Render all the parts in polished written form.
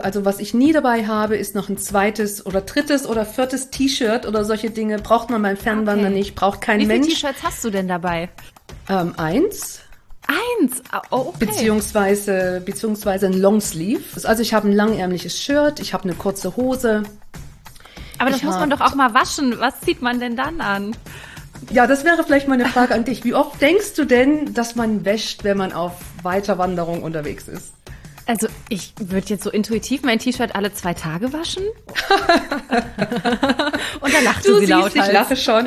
Also was ich nie dabei habe, ist noch ein zweites oder drittes oder viertes T-Shirt oder solche Dinge. Braucht man beim Fernwandern nicht, braucht kein Mensch. Wie viele T-Shirts hast du denn dabei? Eins. Oh, okay. Beziehungsweise ein Longsleeve. Also ich habe ein langärmliches Shirt, ich habe eine kurze Hose. Aber das muss man doch auch mal waschen. Was zieht man denn dann an? Ja, das wäre vielleicht mal eine Frage an dich. Wie oft denkst du denn, dass man wäscht, wenn man auf weiter Wanderung unterwegs ist? Also ich würde jetzt so intuitiv mein T-Shirt alle 2 Tage waschen. Und dann lachte sie laut. Ich lache schon.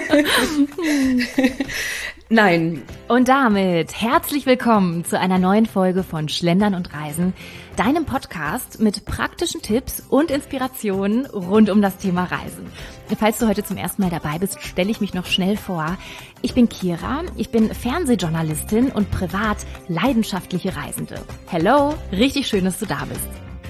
Nein. Und damit herzlich willkommen zu einer neuen Folge von Schlendern und Reisen, deinem Podcast mit praktischen Tipps und Inspirationen rund um das Thema Reisen. Falls du heute zum ersten Mal dabei bist, stelle ich mich noch schnell vor. Ich bin Kira, ich bin Fernsehjournalistin und privat leidenschaftliche Reisende. Hello, richtig schön, dass du da bist.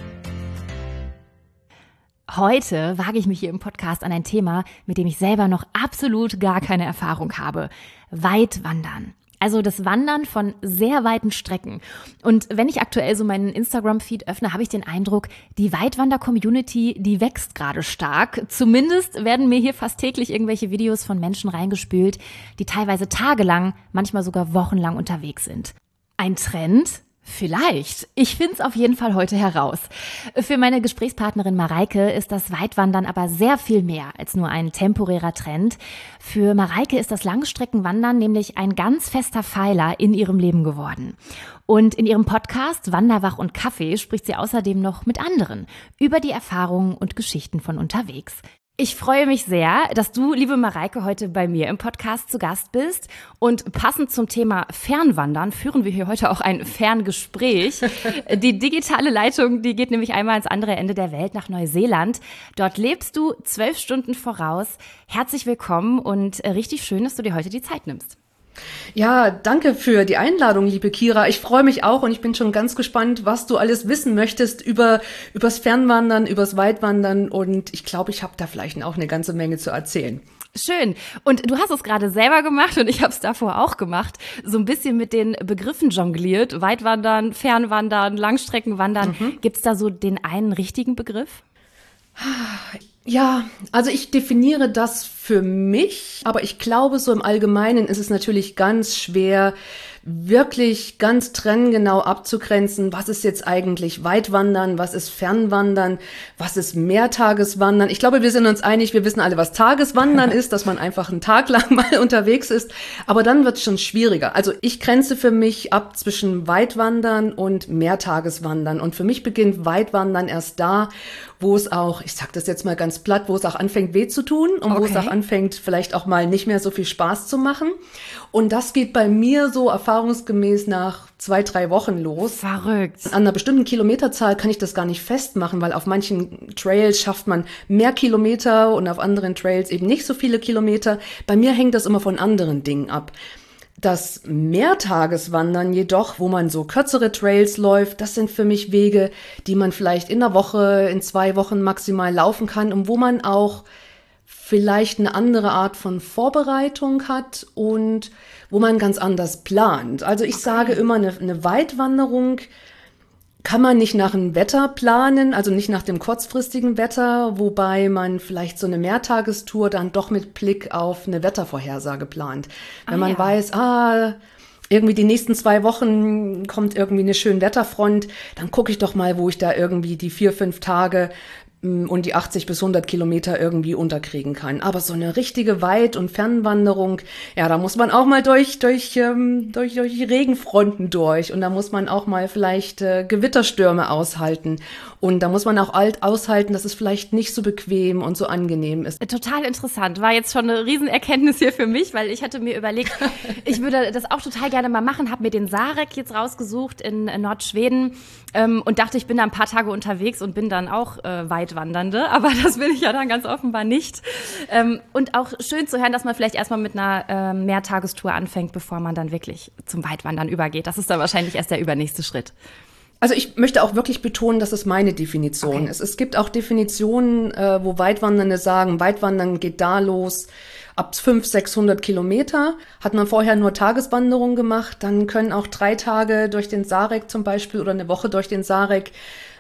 Heute wage ich mich hier im Podcast an ein Thema, mit dem ich selber noch absolut gar keine Erfahrung habe. Weitwandern. Also das Wandern von sehr weiten Strecken. Und wenn ich aktuell so meinen Instagram-Feed öffne, habe ich den Eindruck, die Weitwander-Community, die wächst gerade stark. Zumindest werden mir hier fast täglich irgendwelche Videos von Menschen reingespült, die teilweise tagelang, manchmal sogar wochenlang unterwegs sind. Ein Trend? Vielleicht. Ich finde es auf jeden Fall heute heraus. Für meine Gesprächspartnerin Mareike ist das Weitwandern aber sehr viel mehr als nur ein temporärer Trend. Für Mareike ist das Langstreckenwandern nämlich ein ganz fester Pfeiler in ihrem Leben geworden. Und in ihrem Podcast Wanderwach und Kaffee spricht sie außerdem noch mit anderen über die Erfahrungen und Geschichten von unterwegs. Ich freue mich sehr, dass du, liebe Mareike, heute bei mir im Podcast zu Gast bist. Und passend zum Thema Fernwandern führen wir hier heute auch ein Ferngespräch. Die digitale Leitung, die geht nämlich einmal ans andere Ende der Welt nach Neuseeland. Dort lebst du 12 Stunden voraus. Herzlich willkommen und richtig schön, dass du dir heute die Zeit nimmst. Ja, danke für die Einladung, liebe Kira. Ich freue mich auch und ich bin schon ganz gespannt, was du alles wissen möchtest übers Fernwandern, übers Weitwandern und ich glaube, ich habe da vielleicht auch eine ganze Menge zu erzählen. Schön. Und du hast es gerade selber gemacht und ich habe es davor auch gemacht. So ein bisschen mit den Begriffen jongliert. Weitwandern, Fernwandern, Langstreckenwandern. Gibt's da so den einen richtigen Begriff? Ja, also ich definiere das für mich, aber ich glaube, so im Allgemeinen ist es natürlich ganz schwer, wirklich ganz trenngenau abzugrenzen, was ist jetzt eigentlich Weitwandern, was ist Fernwandern, was ist Mehrtageswandern. Ich glaube, wir sind uns einig, wir wissen alle, was Tageswandern ist, dass man einfach einen Tag lang mal unterwegs ist, aber dann wird es schon schwieriger. Also ich grenze für mich ab zwischen Weitwandern und Mehrtageswandern und für mich beginnt Weitwandern erst da, wo es auch, ich sag das jetzt mal ganz platt, wo es auch anfängt weh zu tun und wo es auch anfängt vielleicht auch mal nicht mehr so viel Spaß zu machen. Und das geht bei mir so erfahrungsgemäß nach 2-3 Wochen los. Verrückt. An einer bestimmten Kilometerzahl kann ich das gar nicht festmachen, weil auf manchen Trails schafft man mehr Kilometer und auf anderen Trails eben nicht so viele Kilometer. Bei mir hängt das immer von anderen Dingen ab. Das Mehrtageswandern jedoch, wo man so kürzere Trails läuft, das sind für mich Wege, die man vielleicht in einer Woche, in 2 Wochen maximal laufen kann und wo man auch vielleicht eine andere Art von Vorbereitung hat und wo man ganz anders plant. Also ich sage immer, eine Weitwanderung kann man nicht nach dem Wetter planen, also nicht nach dem kurzfristigen Wetter, wobei man vielleicht so eine Mehrtagestour dann doch mit Blick auf eine Wettervorhersage plant. Wenn man weiß, irgendwie die nächsten 2 Wochen kommt irgendwie eine schöne Wetterfront, dann gucke ich doch mal, wo ich da irgendwie die 4-5 Tage und die 80 bis 100 Kilometer irgendwie unterkriegen kann. Aber so eine richtige Weit- und Fernwanderung, ja, da muss man auch mal durch Regenfronten durch und da muss man auch mal vielleicht Gewitterstürme aushalten und da muss man auch aushalten, dass es vielleicht nicht so bequem und so angenehm ist. Total interessant. War jetzt schon eine Riesenerkenntnis hier für mich, weil ich hatte mir überlegt, ich würde das auch total gerne mal machen, habe mir den Sarek jetzt rausgesucht in Nordschweden und dachte, ich bin da ein paar Tage unterwegs und bin dann auch Weitwandernde, aber das bin ich ja dann ganz offenbar nicht. Und auch schön zu hören, dass man vielleicht erstmal mit einer Mehrtagestour anfängt, bevor man dann wirklich zum Weitwandern übergeht. Das ist dann wahrscheinlich erst der übernächste Schritt. Also ich möchte auch wirklich betonen, dass es meine Definition ist. Es gibt auch Definitionen, wo Weitwandernde sagen, Weitwandern geht da los, ab 500-600 Kilometer. Hat man vorher nur Tageswanderung gemacht, dann können auch 3 Tage durch den Sarek zum Beispiel oder eine Woche durch den Sarek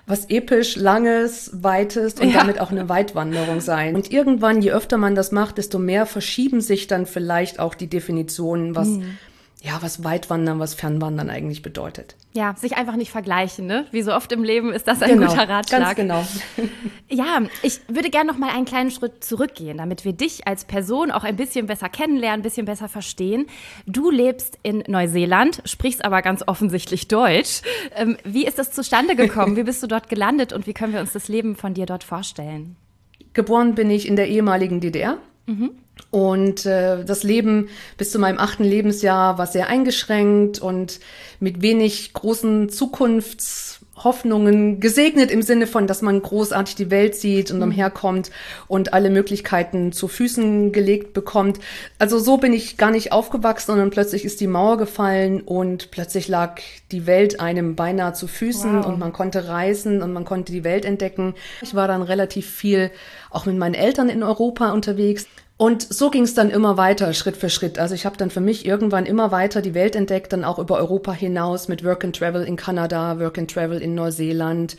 was episch, langes, weites und damit auch eine Weitwanderung sein. Und irgendwann, je öfter man das macht, desto mehr verschieben sich dann vielleicht auch die Definitionen, was Weitwandern, was Fernwandern eigentlich bedeutet. Ja, sich einfach nicht vergleichen, ne? Wie so oft im Leben ist das ein guter Ratschlag. Ganz genau. Ja, ich würde gerne noch mal einen kleinen Schritt zurückgehen, damit wir dich als Person auch ein bisschen besser kennenlernen, ein bisschen besser verstehen. Du lebst in Neuseeland, sprichst aber ganz offensichtlich Deutsch. Wie ist das zustande gekommen? Wie bist du dort gelandet und wie können wir uns das Leben von dir dort vorstellen? Geboren bin ich in der ehemaligen DDR. Und das Leben bis zu meinem 8. Lebensjahr war sehr eingeschränkt und mit wenig großen Zukunftshoffnungen gesegnet im Sinne von, dass man großartig die Welt sieht und umherkommt und alle Möglichkeiten zu Füßen gelegt bekommt. Also so bin ich gar nicht aufgewachsen und dann plötzlich ist die Mauer gefallen und plötzlich lag die Welt einem beinahe zu Füßen und man konnte reisen und man konnte die Welt entdecken. Ich war dann relativ viel auch mit meinen Eltern in Europa unterwegs. Und so ging es dann immer weiter, Schritt für Schritt. Also ich habe dann für mich irgendwann immer weiter die Welt entdeckt, dann auch über Europa hinaus mit Work and Travel in Kanada, Work and Travel in Neuseeland,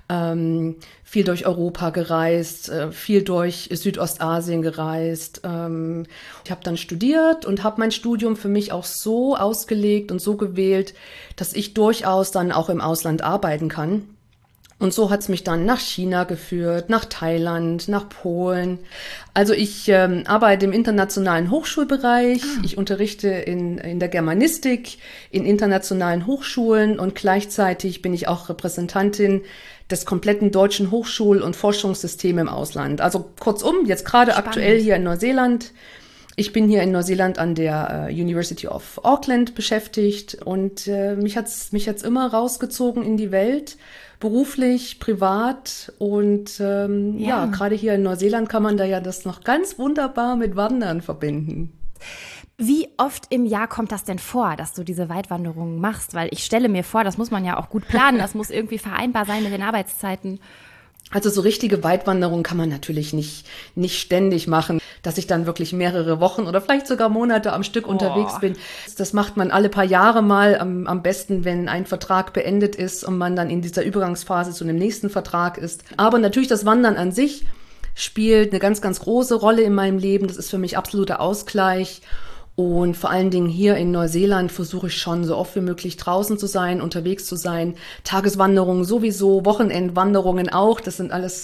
viel durch Europa gereist, viel durch Südostasien gereist. Ich habe dann studiert und habe mein Studium für mich auch so ausgelegt und so gewählt, dass ich durchaus dann auch im Ausland arbeiten kann. Und so hat's mich dann nach China geführt, nach Thailand, nach Polen. Also ich arbeite im internationalen Hochschulbereich. Ich unterrichte in der Germanistik in internationalen Hochschulen und gleichzeitig bin ich auch Repräsentantin des kompletten deutschen Hochschul- und Forschungssystems im Ausland. Also kurzum, jetzt gerade aktuell hier in Neuseeland. Ich bin hier in Neuseeland an der University of Auckland beschäftigt und mich hat's immer rausgezogen in die Welt, beruflich, privat und gerade hier in Neuseeland kann man da ja das noch ganz wunderbar mit Wandern verbinden. Wie oft im Jahr kommt das denn vor, dass du diese Weitwanderungen machst? Weil ich stelle mir vor, das muss man ja auch gut planen, das muss irgendwie vereinbar sein mit den Arbeitszeiten. Also so richtige Weitwanderung kann man natürlich nicht ständig machen, dass ich dann wirklich mehrere Wochen oder vielleicht sogar Monate am Stück unterwegs bin. Das macht man alle paar Jahre mal, am besten, wenn ein Vertrag beendet ist und man dann in dieser Übergangsphase zu einem nächsten Vertrag ist. Aber natürlich das Wandern an sich spielt eine ganz, ganz große Rolle in meinem Leben. Das ist für mich absoluter Ausgleich. Und vor allen Dingen hier in Neuseeland versuche ich schon so oft wie möglich draußen zu sein, unterwegs zu sein. Tageswanderungen sowieso, Wochenendwanderungen auch. Das sind alles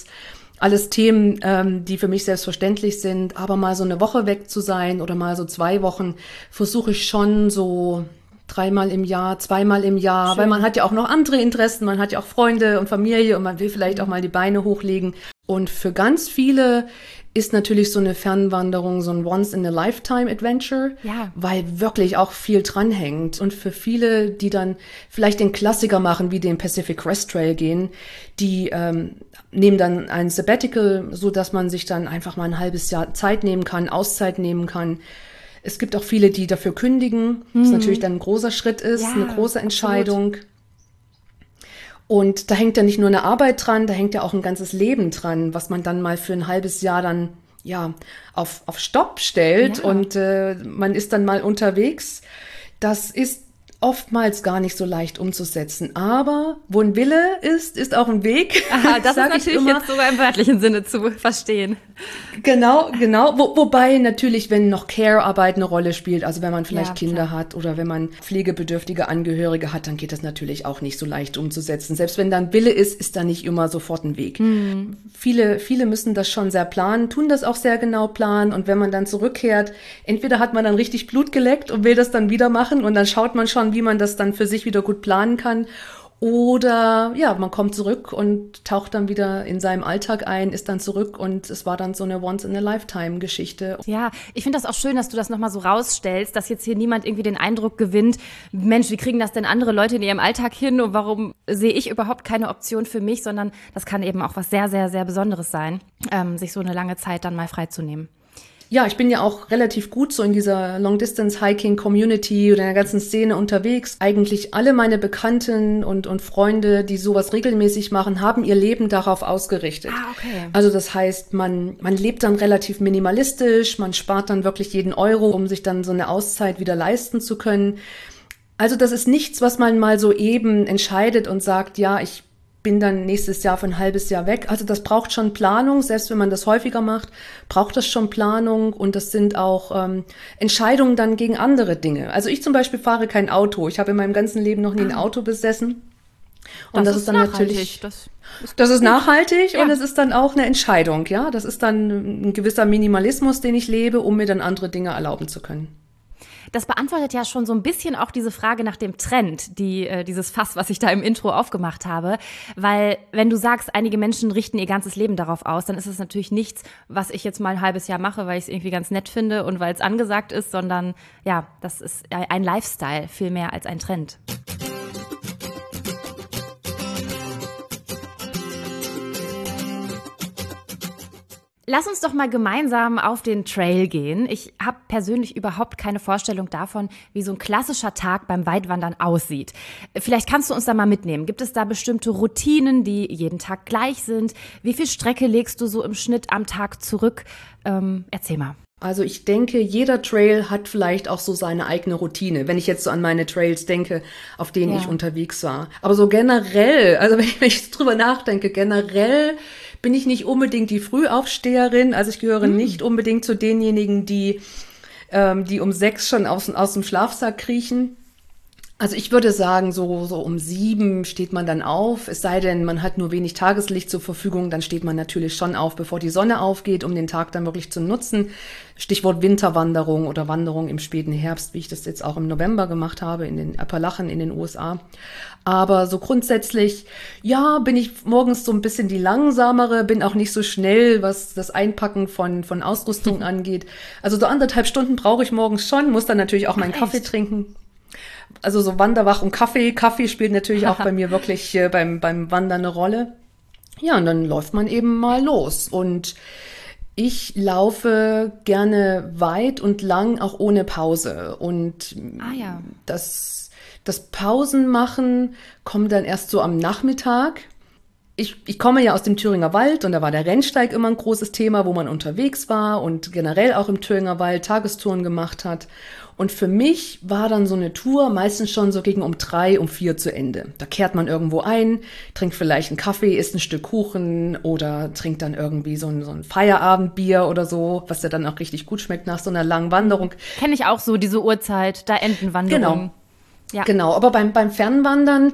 Themen, die für mich selbstverständlich sind. Aber mal so eine Woche weg zu sein oder mal so 2 Wochen versuche ich schon so 3-mal im Jahr, 2-mal im Jahr. Schön. Weil man hat ja auch noch andere Interessen. Man hat ja auch Freunde und Familie und man will vielleicht auch mal die Beine hochlegen. Und für ganz viele ist natürlich so eine Fernwanderung so ein Once-in-a-Lifetime-Adventure, weil wirklich auch viel dranhängt. Und für viele, die dann vielleicht den Klassiker machen, wie den Pacific Crest Trail gehen, die nehmen dann ein Sabbatical, so dass man sich dann einfach mal ein halbes Jahr Zeit nehmen kann, Auszeit nehmen kann. Es gibt auch viele, die dafür kündigen, was natürlich dann ein großer Schritt ist, eine große Entscheidung. Absolut. Und da hängt ja nicht nur eine Arbeit dran, da hängt ja auch ein ganzes Leben dran, was man dann mal für ein halbes Jahr dann auf Stopp stellt und man ist dann mal unterwegs. Das ist oftmals gar nicht so leicht umzusetzen. Aber wo ein Wille ist auch ein Weg. Aha, das ist natürlich jetzt sogar im wörtlichen Sinne zu verstehen. Genau. Wobei natürlich, wenn noch Care-Arbeit eine Rolle spielt, also wenn man vielleicht Kinder hat oder wenn man pflegebedürftige Angehörige hat, dann geht das natürlich auch nicht so leicht umzusetzen. Selbst wenn da ein Wille ist da nicht immer sofort ein Weg. Viele müssen das schon sehr planen, tun das auch sehr genau planen und wenn man dann zurückkehrt, entweder hat man dann richtig Blut geleckt und will das dann wieder machen und dann schaut man schon, wie man das dann für sich wieder gut planen kann. Oder man kommt zurück und taucht dann wieder in seinem Alltag ein, ist dann zurück und es war dann so eine Once-in-a-Lifetime-Geschichte. Ja, ich finde das auch schön, dass du das nochmal so rausstellst, dass jetzt hier niemand irgendwie den Eindruck gewinnt, Mensch, wie kriegen das denn andere Leute in ihrem Alltag hin und warum sehe ich überhaupt keine Option für mich, sondern das kann eben auch was sehr, sehr, sehr Besonderes sein, sich so eine lange Zeit dann mal freizunehmen. Ja, ich bin ja auch relativ gut so in dieser Long-Distance-Hiking-Community oder in der ganzen Szene unterwegs. Eigentlich alle meine Bekannten und Freunde, die sowas regelmäßig machen, haben ihr Leben darauf ausgerichtet. Ah, okay. Also das heißt, man lebt dann relativ minimalistisch, man spart dann wirklich jeden Euro, um sich dann so eine Auszeit wieder leisten zu können. Also das ist nichts, was man mal so eben entscheidet und sagt, ja, ich bin dann nächstes Jahr für ein halbes Jahr weg. Also das braucht schon Planung, selbst wenn man das häufiger macht, braucht das schon Planung und das sind auch Entscheidungen dann gegen andere Dinge. Also ich zum Beispiel fahre kein Auto. Ich habe in meinem ganzen Leben noch nie ein Auto besessen. Und das ist dann natürlich, das ist nachhaltig und es ist dann auch eine Entscheidung, ja. Das ist dann ein gewisser Minimalismus, den ich lebe, um mir dann andere Dinge erlauben zu können. Das beantwortet ja schon so ein bisschen auch diese Frage nach dem Trend, dieses Fass, was ich da im Intro aufgemacht habe. Weil wenn du sagst, einige Menschen richten ihr ganzes Leben darauf aus, dann ist es natürlich nichts, was ich jetzt mal ein halbes Jahr mache, weil ich es irgendwie ganz nett finde und weil es angesagt ist, sondern ja, das ist ein Lifestyle viel mehr als ein Trend. Lass uns doch mal gemeinsam auf den Trail gehen. Ich habe persönlich überhaupt keine Vorstellung davon, wie so ein klassischer Tag beim Weitwandern aussieht. Vielleicht kannst du uns da mal mitnehmen. Gibt es da bestimmte Routinen, die jeden Tag gleich sind? Wie viel Strecke legst du so im Schnitt am Tag zurück? Erzähl mal. Also ich denke, jeder Trail hat vielleicht auch so seine eigene Routine, wenn ich jetzt so an meine Trails denke, auf denen ich unterwegs war. Aber so generell, also wenn ich drüber nachdenke, generell bin ich nicht unbedingt die Frühaufsteherin. Also ich gehöre nicht unbedingt zu denjenigen, die um 6 schon aus dem Schlafsack kriechen. Also ich würde sagen, so um 7 steht man dann auf, es sei denn, man hat nur wenig Tageslicht zur Verfügung, dann steht man natürlich schon auf, bevor die Sonne aufgeht, um den Tag dann wirklich zu nutzen. Stichwort Winterwanderung oder Wanderung im späten Herbst, wie ich das jetzt auch im November gemacht habe, in den Appalachen in den USA. Aber so grundsätzlich, ja, bin ich morgens so ein bisschen die langsamere, bin auch nicht so schnell, was das Einpacken von Ausrüstung angeht. Also so 1,5 Stunden brauche ich morgens schon, muss dann natürlich auch meinen Kaffee trinken. Also so Wanderwach und Kaffee. Kaffee spielt natürlich auch bei mir wirklich beim Wandern eine Rolle. Ja, und dann läuft man eben mal los. Und ich laufe gerne weit und lang, auch ohne Pause. Und das Pausenmachen kommt dann erst so am Nachmittag. Ich komme ja aus dem Thüringer Wald und da war der Rennsteig immer ein großes Thema, wo man unterwegs war und generell auch im Thüringer Wald Tagestouren gemacht hat. Und für mich war dann so eine Tour meistens schon so gegen um 3, um 4 zu Ende. Da kehrt man irgendwo ein, trinkt vielleicht einen Kaffee, isst ein Stück Kuchen oder trinkt dann irgendwie so ein Feierabendbier oder so, was ja dann auch richtig gut schmeckt nach so einer langen Wanderung. Kenne ich auch so, diese Uhrzeit, da Endenwanderung. Genau, aber beim Fernwandern,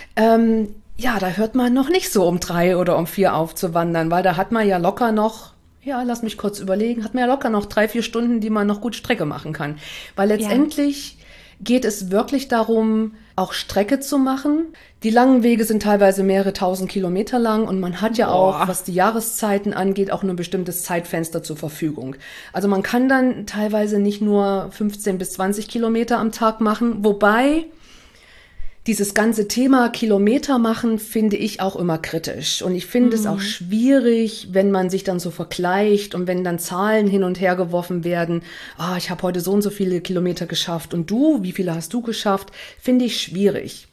da hört man noch nicht so um 3 oder um 4 auf zu wandern, weil da hat man ja locker noch, lass mich kurz überlegen, hat man ja locker noch 3, 4 Stunden, die man noch gut Strecke machen kann. Weil letztendlich geht es wirklich darum, auch Strecke zu machen. Die langen Wege sind teilweise mehrere tausend Kilometer lang und man hat ja auch, was die Jahreszeiten angeht, auch nur ein bestimmtes Zeitfenster zur Verfügung. Also man kann dann teilweise nicht nur 15 bis 20 Kilometer am Tag machen, wobei dieses ganze Thema Kilometer machen finde ich auch immer kritisch. Und ich finde es auch schwierig, wenn man sich dann so vergleicht und wenn dann Zahlen hin und her geworfen werden. Ich habe heute so und so viele Kilometer geschafft und du, wie viele hast du geschafft? Finde ich schwierig.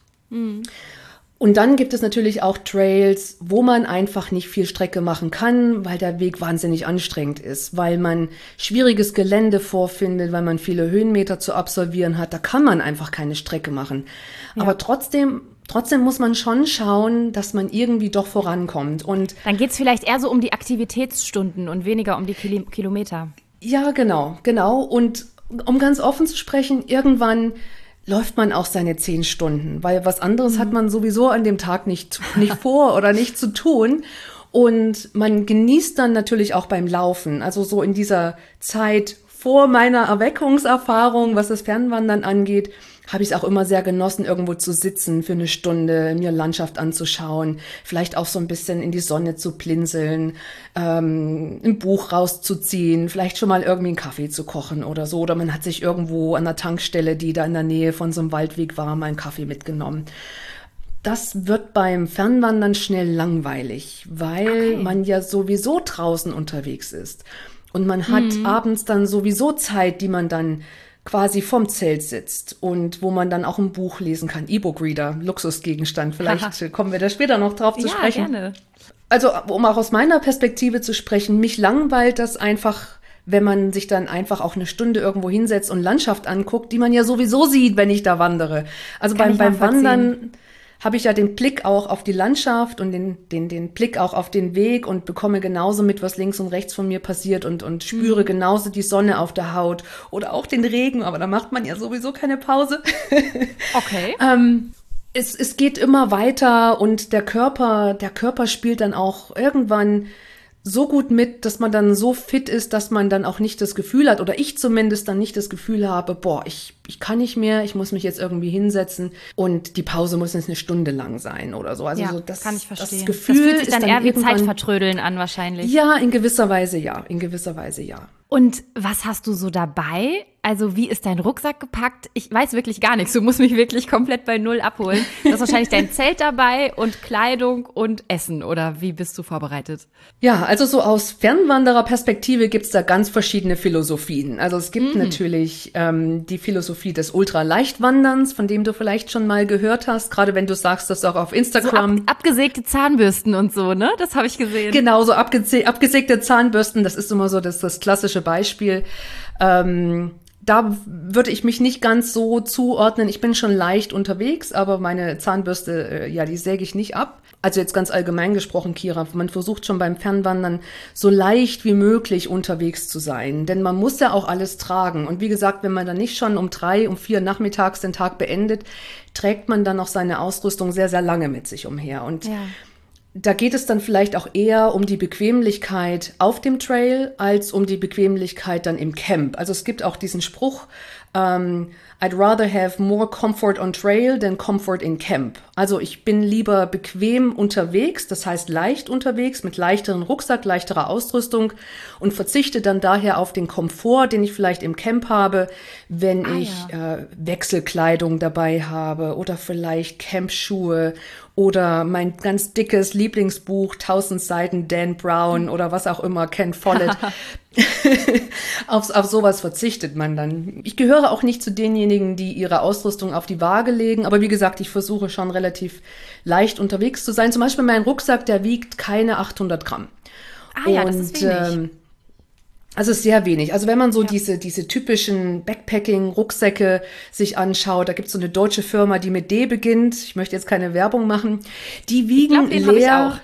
Und dann gibt es natürlich auch Trails, wo man einfach nicht viel Strecke machen kann, weil der Weg wahnsinnig anstrengend ist, weil man schwieriges Gelände vorfindet, weil man viele Höhenmeter zu absolvieren hat. Da kann man einfach keine Strecke machen. Ja. Aber trotzdem muss man schon schauen, dass man irgendwie doch vorankommt. Und dann geht's vielleicht eher so um die Aktivitätsstunden und weniger um die Kilometer. Ja, genau. Und um ganz offen zu sprechen, irgendwann läuft man auch seine 10 Stunden, weil was anderes hat man sowieso an dem Tag nicht vor oder nicht zu tun. Und man genießt dann natürlich auch beim Laufen, also so in dieser Zeit vor meiner Erweckungserfahrung, was das Fernwandern angeht, habe ich es auch immer sehr genossen, irgendwo zu sitzen für eine Stunde, mir Landschaft anzuschauen, vielleicht auch so ein bisschen in die Sonne zu blinzeln, ein Buch rauszuziehen, vielleicht schon mal irgendwie einen Kaffee zu kochen oder so. Oder man hat sich irgendwo an der Tankstelle, die da in der Nähe von so einem Waldweg war, mal einen Kaffee mitgenommen. Das wird beim Fernwandern schnell langweilig, weil man ja sowieso draußen unterwegs ist. Und man hat abends dann sowieso Zeit, die man dann quasi vom Zelt sitzt und wo man dann auch ein Buch lesen kann. E-Book-Reader, Luxusgegenstand. Vielleicht kommen wir da später noch drauf zu sprechen. Ja, gerne. Also, um auch aus meiner Perspektive zu sprechen, mich langweilt das einfach, wenn man sich dann einfach auch eine Stunde irgendwo hinsetzt und Landschaft anguckt, die man ja sowieso sieht, wenn ich da wandere. Also beim Wandern habe ich ja den Blick auch auf die Landschaft und den Blick auch auf den Weg und bekomme genauso mit, was links und rechts von mir passiert und spüre genauso die Sonne auf der Haut oder auch den Regen, aber da macht man ja sowieso keine Pause. Okay. Es geht immer weiter und der Körper spielt dann auch irgendwann so gut mit, dass man dann so fit ist, dass man dann auch nicht das Gefühl hat, oder ich zumindest dann nicht das Gefühl habe, boah, ich kann nicht mehr, ich muss mich jetzt irgendwie hinsetzen und die Pause muss jetzt eine Stunde lang sein oder so. Also ja, so das, kann ich verstehen. Das Gefühl das fühlt sich dann ist eher wie irgendwann Zeitvertrödeln an wahrscheinlich. Ja, in gewisser Weise ja, in gewisser Weise ja. Und was hast du so dabei? Also wie ist dein Rucksack gepackt? Ich weiß wirklich gar nichts. Du musst mich wirklich komplett bei Null abholen. Du hast wahrscheinlich dein Zelt dabei und Kleidung und Essen. Oder wie bist du vorbereitet? Ja, also so aus Fernwanderer-Perspektive gibt's da ganz verschiedene Philosophien. Also es gibt natürlich die Philosophie des Ultraleichtwanderns, von dem du vielleicht schon mal gehört hast, gerade wenn du sagst, dass du auch auf Instagram... So abgesägte Zahnbürsten und so, ne? Das habe ich gesehen. Genau, so abgesägte Zahnbürsten, das ist immer so das klassische Beispiel. Da würde ich mich nicht ganz so zuordnen. Ich bin schon leicht unterwegs, aber meine Zahnbürste, die säge ich nicht ab. Also jetzt ganz allgemein gesprochen, Kira, man versucht schon beim Fernwandern so leicht wie möglich unterwegs zu sein. Denn man muss ja auch alles tragen. Und wie gesagt, wenn man dann nicht schon um 3, um 4 nachmittags den Tag beendet, trägt man dann noch seine Ausrüstung sehr, sehr lange mit sich umher. Und da geht es dann vielleicht auch eher um die Bequemlichkeit auf dem Trail als um die Bequemlichkeit dann im Camp. Also es gibt auch diesen Spruch, I'd rather have more comfort on trail than comfort in camp. Also ich bin lieber bequem unterwegs, das heißt leicht unterwegs, mit leichteren Rucksack, leichterer Ausrüstung und verzichte dann daher auf den Komfort, den ich vielleicht im Camp habe, wenn ich Wechselkleidung dabei habe oder vielleicht Campschuhe oder mein ganz dickes Lieblingsbuch, 1000 Seiten Dan Brown oder was auch immer, Ken Follett. Auf sowas verzichtet man dann. Ich gehöre auch nicht zu denjenigen, die ihre Ausrüstung auf die Waage legen. Aber wie gesagt, ich versuche schon relativ leicht unterwegs zu sein. Zum Beispiel mein Rucksack, der wiegt keine 800 Gramm. Das ist wenig. Also sehr wenig. Also wenn man so diese typischen Backpacking-Rucksäcke sich anschaut, da gibt es so eine deutsche Firma, die mit D beginnt. Ich möchte jetzt keine Werbung machen. Die wiegen leer.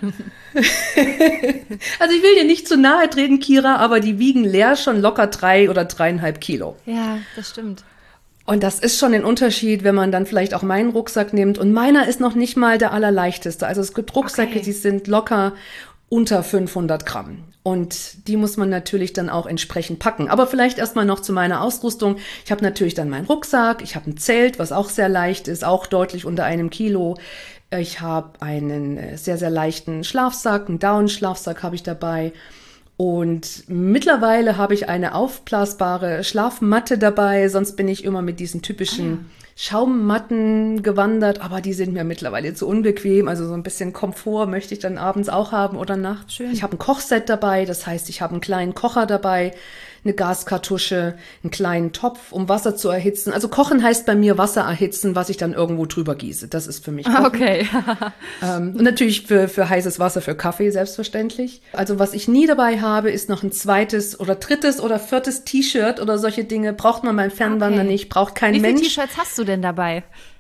Also ich will dir nicht zu nahe treten, Kira, aber die wiegen leer schon locker 3 oder 3,5 Kilo. Ja, das stimmt. Und das ist schon ein Unterschied, wenn man dann vielleicht auch meinen Rucksack nimmt. Und meiner ist noch nicht mal der allerleichteste. Also es gibt Rucksäcke, die sind locker unter 500 Gramm. Und die muss man natürlich dann auch entsprechend packen. Aber vielleicht erstmal noch zu meiner Ausrüstung. Ich habe natürlich dann meinen Rucksack, ich habe ein Zelt, was auch sehr leicht ist, auch deutlich unter 1 Kilo. Ich habe einen sehr, sehr leichten Schlafsack, einen Down-Schlafsack habe ich dabei. Und mittlerweile habe ich eine aufblasbare Schlafmatte dabei. Sonst bin ich immer mit diesen typischen Schaummatten gewandert, aber die sind mir mittlerweile zu unbequem. Also so ein bisschen Komfort möchte ich dann abends auch haben oder nachts. Schön. Ich habe ein Kochset dabei, das heißt, ich habe einen kleinen Kocher dabei, eine Gaskartusche, einen kleinen Topf, um Wasser zu erhitzen. Also kochen heißt bei mir Wasser erhitzen, was ich dann irgendwo drüber gieße. Das ist für mich Kochen. Okay. Und natürlich für heißes Wasser, für Kaffee selbstverständlich. Also was ich nie dabei habe, ist noch ein zweites oder drittes oder viertes T-Shirt oder solche Dinge. Braucht man beim Fernwandern nicht, braucht kein Mensch. Wie viele T-Shirts hast du denn dabei?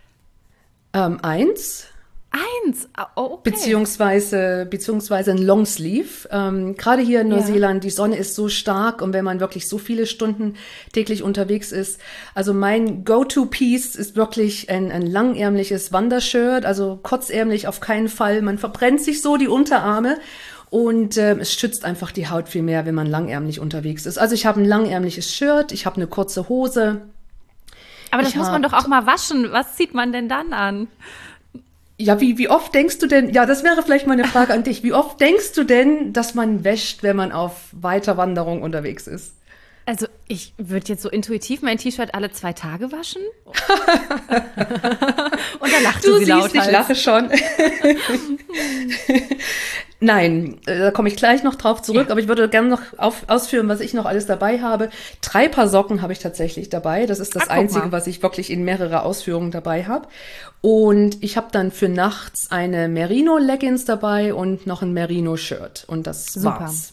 1. 1? Oh, okay. Beziehungsweise ein Longsleeve. Gerade hier in Neuseeland, die Sonne ist so stark und wenn man wirklich so viele Stunden täglich unterwegs ist. Also mein Go-To-Piece ist wirklich ein langärmliches Wandershirt, also kurzärmlich auf keinen Fall. Man verbrennt sich so die Unterarme. Und es schützt einfach die Haut viel mehr, wenn man langärmlich unterwegs ist. Also ich habe ein langärmliches Shirt, ich habe eine kurze Hose. Aber das muss man doch auch mal waschen. Was zieht man denn dann an? Ja, wie oft denkst du denn, das wäre vielleicht mal eine Frage an dich, wie oft denkst du denn, dass man wäscht, wenn man auf Weiterwanderung unterwegs ist? Also ich würde jetzt so intuitiv mein T-Shirt alle 2 Tage waschen. Und dann lachte sie laut. Ich lache schon. Nein, da komme ich gleich noch drauf zurück, aber ich würde gerne noch ausführen, was ich noch alles dabei habe. 3 Paar Socken habe ich tatsächlich dabei. Das ist das Einzige, was ich wirklich in mehrere Ausführungen dabei habe. Und ich habe dann für nachts eine Merino-Leggings dabei und noch ein Merino-Shirt. Und das war's.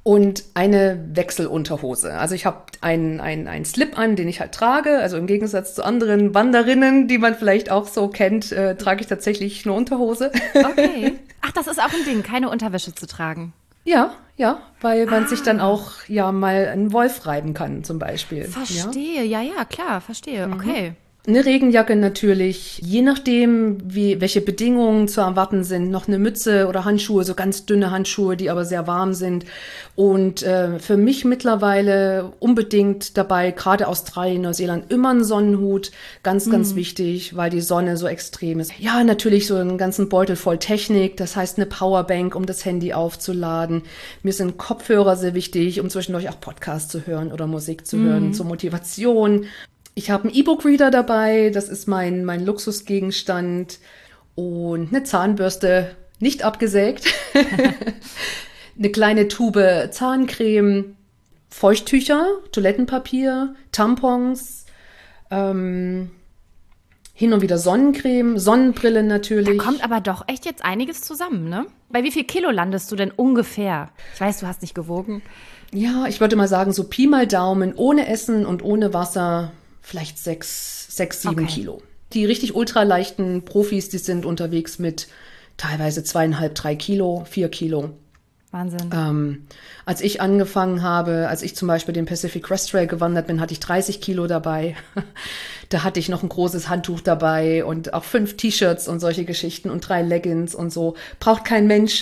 und eine Wechselunterhose. Also ich habe einen Slip an, den ich halt trage. Also im Gegensatz zu anderen Wanderinnen, die man vielleicht auch so kennt, trage ich tatsächlich eine Unterhose. Okay. Ach, das ist auch ein Ding, keine Unterwäsche zu tragen. Ja, weil man sich dann auch mal einen Wolf reiben kann zum Beispiel. Verstehe, ja, klar, verstehe. Okay. Eine Regenjacke natürlich, je nachdem, welche Bedingungen zu erwarten sind, noch eine Mütze oder Handschuhe, so ganz dünne Handschuhe, die aber sehr warm sind. Und für mich mittlerweile unbedingt dabei, gerade Australien, Neuseeland, immer einen Sonnenhut, ganz, ganz wichtig, weil die Sonne so extrem ist. Ja, natürlich so einen ganzen Beutel voll Technik, das heißt eine Powerbank, um das Handy aufzuladen. Mir sind Kopfhörer sehr wichtig, um zwischendurch auch Podcasts zu hören oder Musik zu hören, zur Motivation. Ich habe einen E-Book-Reader dabei, das ist mein Luxusgegenstand, und eine Zahnbürste, nicht abgesägt, eine kleine Tube Zahncreme, Feuchttücher, Toilettenpapier, Tampons, hin und wieder Sonnencreme, Sonnenbrille natürlich. Da kommt aber doch echt jetzt einiges zusammen, ne? Bei wie viel Kilo landest du denn ungefähr? Ich weiß, du hast nicht gewogen. Ja, ich würde mal sagen, so Pi mal Daumen, ohne Essen und ohne Wasser, vielleicht 7 Kilo. Die richtig ultraleichten Profis, die sind unterwegs mit teilweise 2,5, 3 Kilo, 4 Kilo. Wahnsinn. Als ich angefangen habe, als ich zum Beispiel den Pacific Crest Trail gewandert bin, hatte ich 30 Kilo dabei. Da hatte ich noch ein großes Handtuch dabei und auch 5 T-Shirts und solche Geschichten und 3 Leggings und so. Braucht kein Mensch.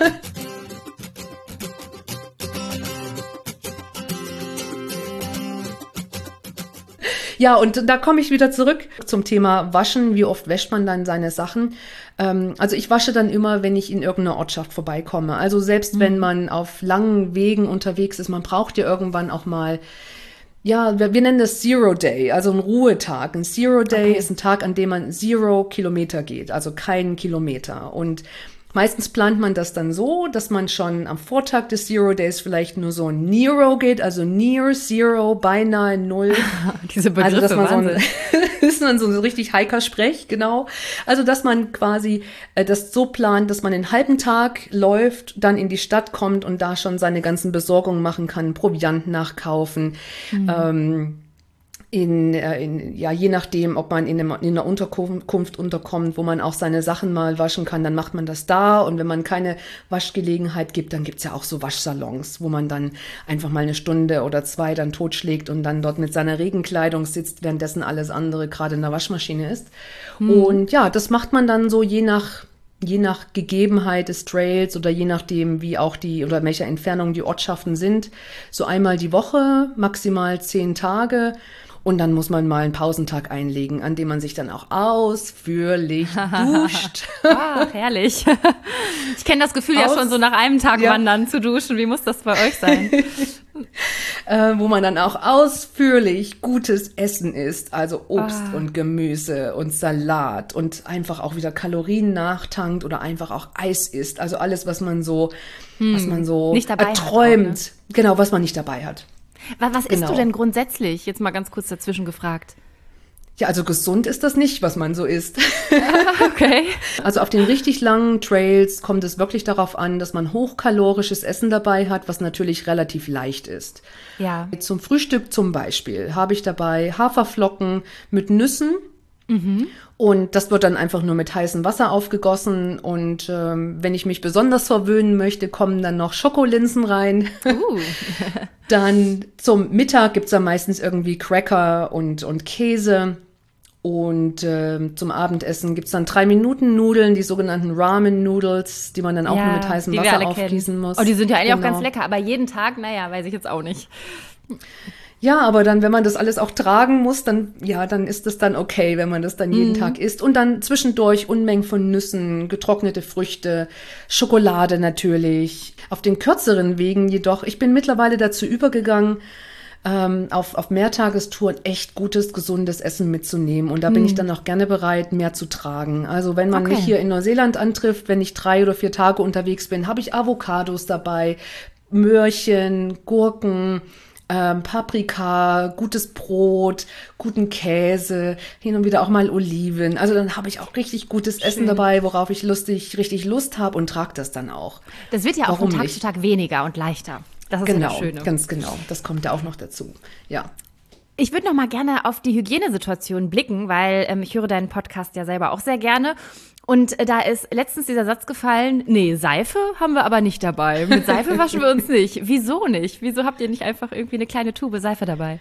Ja, und da komme ich wieder zurück zum Thema Waschen. Wie oft wäscht man dann seine Sachen? Also ich wasche dann immer, wenn ich in irgendeiner Ortschaft vorbeikomme. Also selbst wenn man auf langen Wegen unterwegs ist, man braucht ja irgendwann auch mal, ja, wir nennen das Zero Day, also ein Ruhetag. Ein Zero Day ist ein Tag, an dem man 0 Kilometer geht, also keinen Kilometer. Und meistens plant man das dann so, dass man schon am Vortag des Zero Days vielleicht nur so ein Nero geht, also Near Zero, beinahe 0. Diese Begriffe, also, dass man Wahnsinn. ist dann so ein richtig Hiker-Sprech, genau. Also, dass man quasi das so plant, dass man den halben Tag läuft, dann in die Stadt kommt und da schon seine ganzen Besorgungen machen kann, Proviant nachkaufen, je nachdem, ob man in einer Unterkunft unterkommt, wo man auch seine Sachen mal waschen kann, dann macht man das da. Und wenn man keine Waschgelegenheit gibt, dann gibt's ja auch so Waschsalons, wo man dann einfach mal 1 Stunde oder 2 dann totschlägt und dann dort mit seiner Regenkleidung sitzt, währenddessen alles andere gerade in der Waschmaschine ist. Und ja, das macht man dann so je nach Gegebenheit des Trails oder je nachdem, wie auch oder welcher Entfernung die Ortschaften sind, so einmal die Woche, maximal 10 Tage. Und dann muss man mal einen Pausentag einlegen, an dem man sich dann auch ausführlich duscht. Ach, herrlich. Ich kenne das Gefühl ja schon so nach einem Tag wandern zu duschen. Wie muss das bei euch sein? Wo man dann auch ausführlich gutes Essen isst, also Obst und Gemüse und Salat und einfach auch wieder Kalorien nachtankt oder einfach auch Eis isst. Also alles, was man so nicht dabei träumt. Hat auch, ne? Genau, was man nicht dabei hat. Was isst du denn grundsätzlich? Jetzt mal ganz kurz dazwischen gefragt. Ja, also gesund ist das nicht, was man so isst. Okay. Also auf den richtig langen Trails kommt es wirklich darauf an, dass man hochkalorisches Essen dabei hat, was natürlich relativ leicht ist. Ja. Zum Frühstück zum Beispiel habe ich dabei Haferflocken mit Nüssen. Und das wird dann einfach nur mit heißem Wasser aufgegossen. Und wenn ich mich besonders verwöhnen möchte, kommen dann noch Schokolinsen rein. Dann zum Mittag gibt's dann meistens irgendwie Cracker und Käse. Und zum Abendessen gibt's dann 3-Minuten-Nudeln, die sogenannten Ramen-Noodles, die man dann auch nur mit heißem Wasser aufgießen muss. Oh, die sind ja eigentlich auch ganz lecker, aber jeden Tag, weiß ich jetzt auch nicht. Ja, aber dann, wenn man das alles auch tragen muss, dann ist es dann okay, wenn man das dann jeden Tag isst. Und dann zwischendurch Unmengen von Nüssen, getrocknete Früchte, Schokolade natürlich. Auf den kürzeren Wegen jedoch, ich bin mittlerweile dazu übergegangen, auf Mehrtagestouren echt gutes, gesundes Essen mitzunehmen. Und da bin ich dann auch gerne bereit, mehr zu tragen. Also wenn man mich hier in Neuseeland antrifft, wenn ich 3 oder 4 Tage unterwegs bin, habe ich Avocados dabei, Möhrchen, Gurken, Paprika, gutes Brot, guten Käse, hin und wieder auch mal Oliven. Also dann habe ich auch richtig gutes Essen dabei, worauf ich richtig Lust habe und trage das dann auch. Das wird ja auch von Tag zu Tag weniger und leichter. Das ist genau, ja das Schöne. ganz genau. Das kommt ja auch noch dazu. Ja. Ich würde noch mal gerne auf die Hygienesituation blicken, weil ich höre deinen Podcast ja selber auch sehr gerne. Und da ist letztens dieser Satz gefallen, nee, Seife haben wir aber nicht dabei. Mit Seife waschen wir uns nicht. Wieso nicht? Wieso habt ihr nicht einfach irgendwie eine kleine Tube Seife dabei?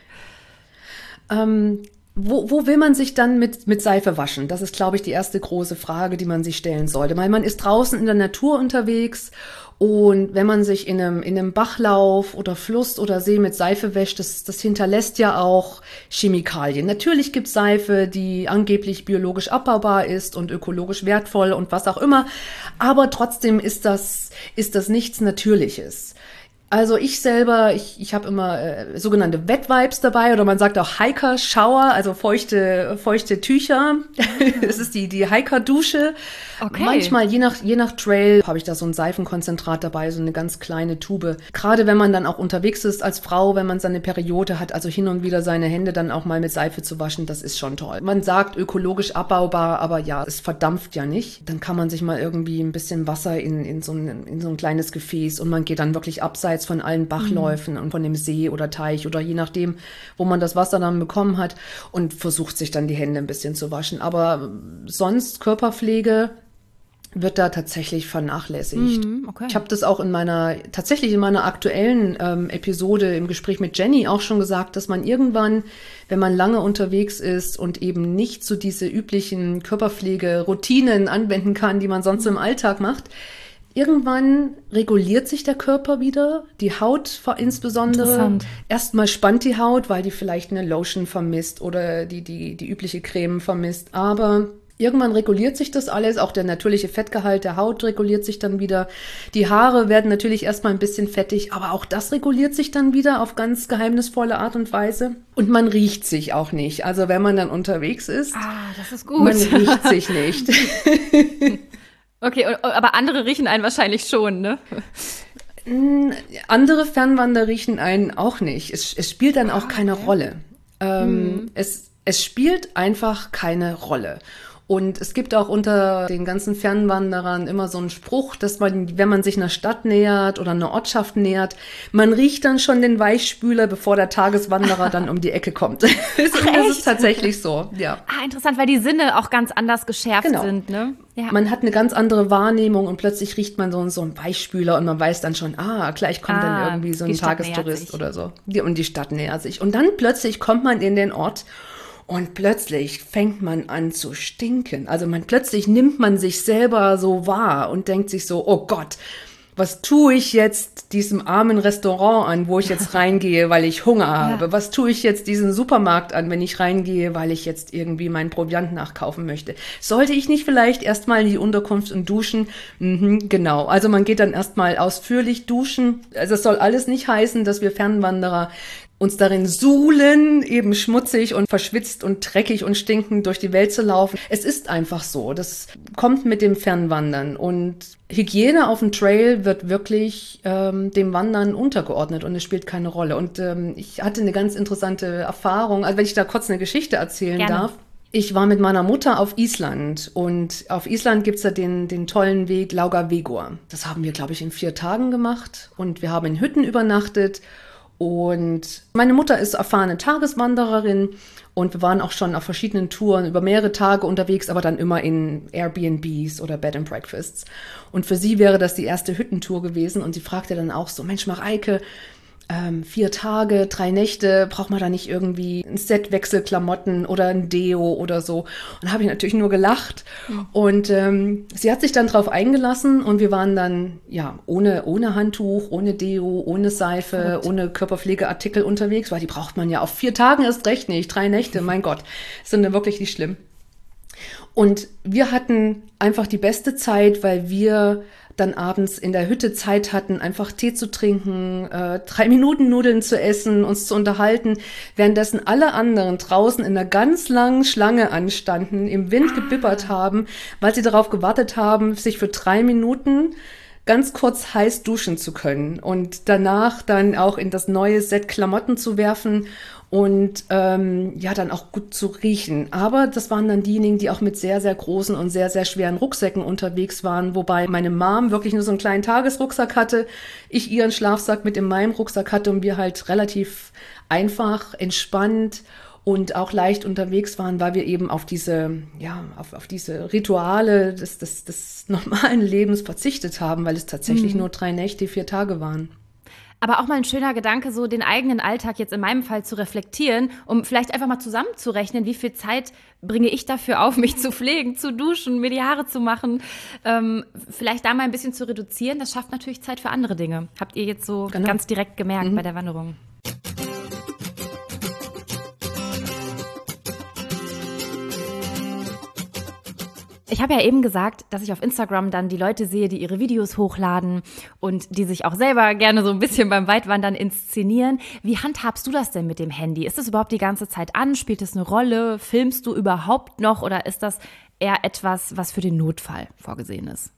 Wo will man sich dann mit Seife waschen? Das ist, glaube ich, die erste große Frage, die man sich stellen sollte. Weil man ist draußen in der Natur unterwegs und wenn man sich in einem Bachlauf oder Fluss oder See mit Seife wäscht, das hinterlässt ja auch Chemikalien. Natürlich gibt's Seife, die angeblich biologisch abbaubar ist und ökologisch wertvoll und was auch immer. Aber trotzdem ist das nichts Natürliches. Also ich selber, ich habe immer sogenannte Wet Wipes dabei oder man sagt auch Hiker Shower, also feuchte Tücher. Das ist die Hiker Dusche. Okay. Manchmal je nach Trail habe ich da so ein Seifenkonzentrat dabei, so eine ganz kleine Tube. Gerade wenn man dann auch unterwegs ist als Frau, wenn man seine Periode hat, also hin und wieder seine Hände dann auch mal mit Seife zu waschen, das ist schon toll. Man sagt ökologisch abbaubar, aber ja, es verdampft ja nicht. Dann kann man sich mal irgendwie ein bisschen Wasser in so ein kleines Gefäß und man geht dann wirklich abseits von allen Bachläufen und von dem See oder Teich oder je nachdem, wo man das Wasser dann bekommen hat und versucht sich dann die Hände ein bisschen zu waschen. Aber sonst Körperpflege wird da tatsächlich vernachlässigt. Okay. Ich habe das auch in meiner aktuellen Episode im Gespräch mit Jenny auch schon gesagt, dass man irgendwann, wenn man lange unterwegs ist und eben nicht so diese üblichen Körperpflege-Routinen anwenden kann, die man sonst im Alltag macht, irgendwann reguliert sich der Körper wieder, die Haut insbesondere. Erstmal spannt die Haut, weil die vielleicht eine Lotion vermisst oder die übliche Creme vermisst. Aber irgendwann reguliert sich das alles, auch der natürliche Fettgehalt der Haut reguliert sich dann wieder. Die Haare werden natürlich erstmal ein bisschen fettig, aber auch das reguliert sich dann wieder auf ganz geheimnisvolle Art und Weise. Und man riecht sich auch nicht. Also wenn man dann unterwegs ist, das ist gut. Man riecht sich nicht. Okay, aber andere riechen einen wahrscheinlich schon, ne? Andere Fernwanderer riechen einen auch nicht. Es spielt dann auch keine Rolle. Es spielt einfach keine Rolle. Und es gibt auch unter den ganzen Fernwanderern immer so einen Spruch, dass man, wenn man sich einer Stadt nähert oder einer Ortschaft nähert, man riecht dann schon den Weichspüler, bevor der Tageswanderer dann um die Ecke kommt. Das ist tatsächlich so, ja. Interessant, weil die Sinne auch ganz anders geschärft sind, ne? Ja. Man hat eine ganz andere Wahrnehmung und plötzlich riecht man so einen Weichspüler und man weiß dann schon, gleich kommt dann irgendwie so ein Tagestourist oder so. Und die Stadt nähert sich. Und dann plötzlich kommt man in den Ort und plötzlich fängt man an zu stinken. Also plötzlich nimmt man sich selber so wahr und denkt sich so, oh Gott, was tue ich jetzt diesem armen Restaurant an, wo ich jetzt reingehe, weil ich Hunger habe? Ja. Was tue ich jetzt diesem Supermarkt an, wenn ich reingehe, weil ich jetzt irgendwie meinen Proviant nachkaufen möchte? Sollte ich nicht vielleicht erstmal in die Unterkunft und duschen? Genau. Also man geht dann erstmal ausführlich duschen. Also es soll alles nicht heißen, dass wir Fernwanderer uns darin suhlen, eben schmutzig und verschwitzt und dreckig und stinkend durch die Welt zu laufen. Es ist einfach so. Das kommt mit dem Fernwandern. Und Hygiene auf dem Trail wird wirklich dem Wandern untergeordnet und es spielt keine Rolle. Und ich hatte eine ganz interessante Erfahrung, also wenn ich da kurz eine Geschichte erzählen darf. Ich war mit meiner Mutter auf Island und auf Island gibt's ja den tollen Weg Laugavegur. Das haben wir, glaube ich, in 4 Tagen gemacht und wir haben in Hütten übernachtet. Und meine Mutter ist erfahrene Tageswandererin und wir waren auch schon auf verschiedenen Touren über mehrere Tage unterwegs, aber dann immer in Airbnbs oder Bed and Breakfasts. Und für sie wäre das die erste Hüttentour gewesen und sie fragte dann auch so, Mensch, Mareike, 4 Tage, 3 Nächte, braucht man da nicht irgendwie ein Set Wechselklamotten oder ein Deo oder so? Und da habe ich natürlich nur gelacht. Und sie hat sich dann drauf eingelassen und wir waren dann ohne Handtuch, ohne Deo, ohne Seife, ohne Körperpflegeartikel unterwegs, weil die braucht man ja auf 4 Tagen erst recht nicht. 3 Nächte, mein Gott, sind dann wirklich nicht schlimm. Und wir hatten einfach die beste Zeit, weil wir dann abends in der Hütte Zeit hatten, einfach Tee zu trinken, 3-Minuten-Nudeln zu essen, uns zu unterhalten, währenddessen alle anderen draußen in einer ganz langen Schlange anstanden, im Wind gebibbert haben, weil sie darauf gewartet haben, sich für 3 Minuten ganz kurz heiß duschen zu können und danach dann auch in das neue Set Klamotten zu werfen und dann auch gut zu riechen. Aber das waren dann diejenigen, die auch mit sehr, sehr großen und sehr, sehr schweren Rucksäcken unterwegs waren, wobei meine Mom wirklich nur so einen kleinen Tagesrucksack hatte, ich ihren Schlafsack mit in meinem Rucksack hatte und wir halt relativ einfach, entspannt und auch leicht unterwegs waren, weil wir eben auf diese Rituale des normalen Lebens verzichtet haben, weil es tatsächlich nur 3 Nächte, 4 Tage waren. Aber auch mal ein schöner Gedanke, so den eigenen Alltag jetzt in meinem Fall zu reflektieren, um vielleicht einfach mal zusammenzurechnen, wie viel Zeit bringe ich dafür auf, mich zu pflegen, zu duschen, mir die Haare zu machen. Vielleicht da mal ein bisschen zu reduzieren, das schafft natürlich Zeit für andere Dinge. Habt ihr jetzt so ganz direkt gemerkt bei der Wanderung? Ich habe ja eben gesagt, dass ich auf Instagram dann die Leute sehe, die ihre Videos hochladen und die sich auch selber gerne so ein bisschen beim Weitwandern inszenieren. Wie handhabst du das denn mit dem Handy? Ist das überhaupt die ganze Zeit an? Spielt es eine Rolle? Filmst du überhaupt noch oder ist das eher etwas, was für den Notfall vorgesehen ist?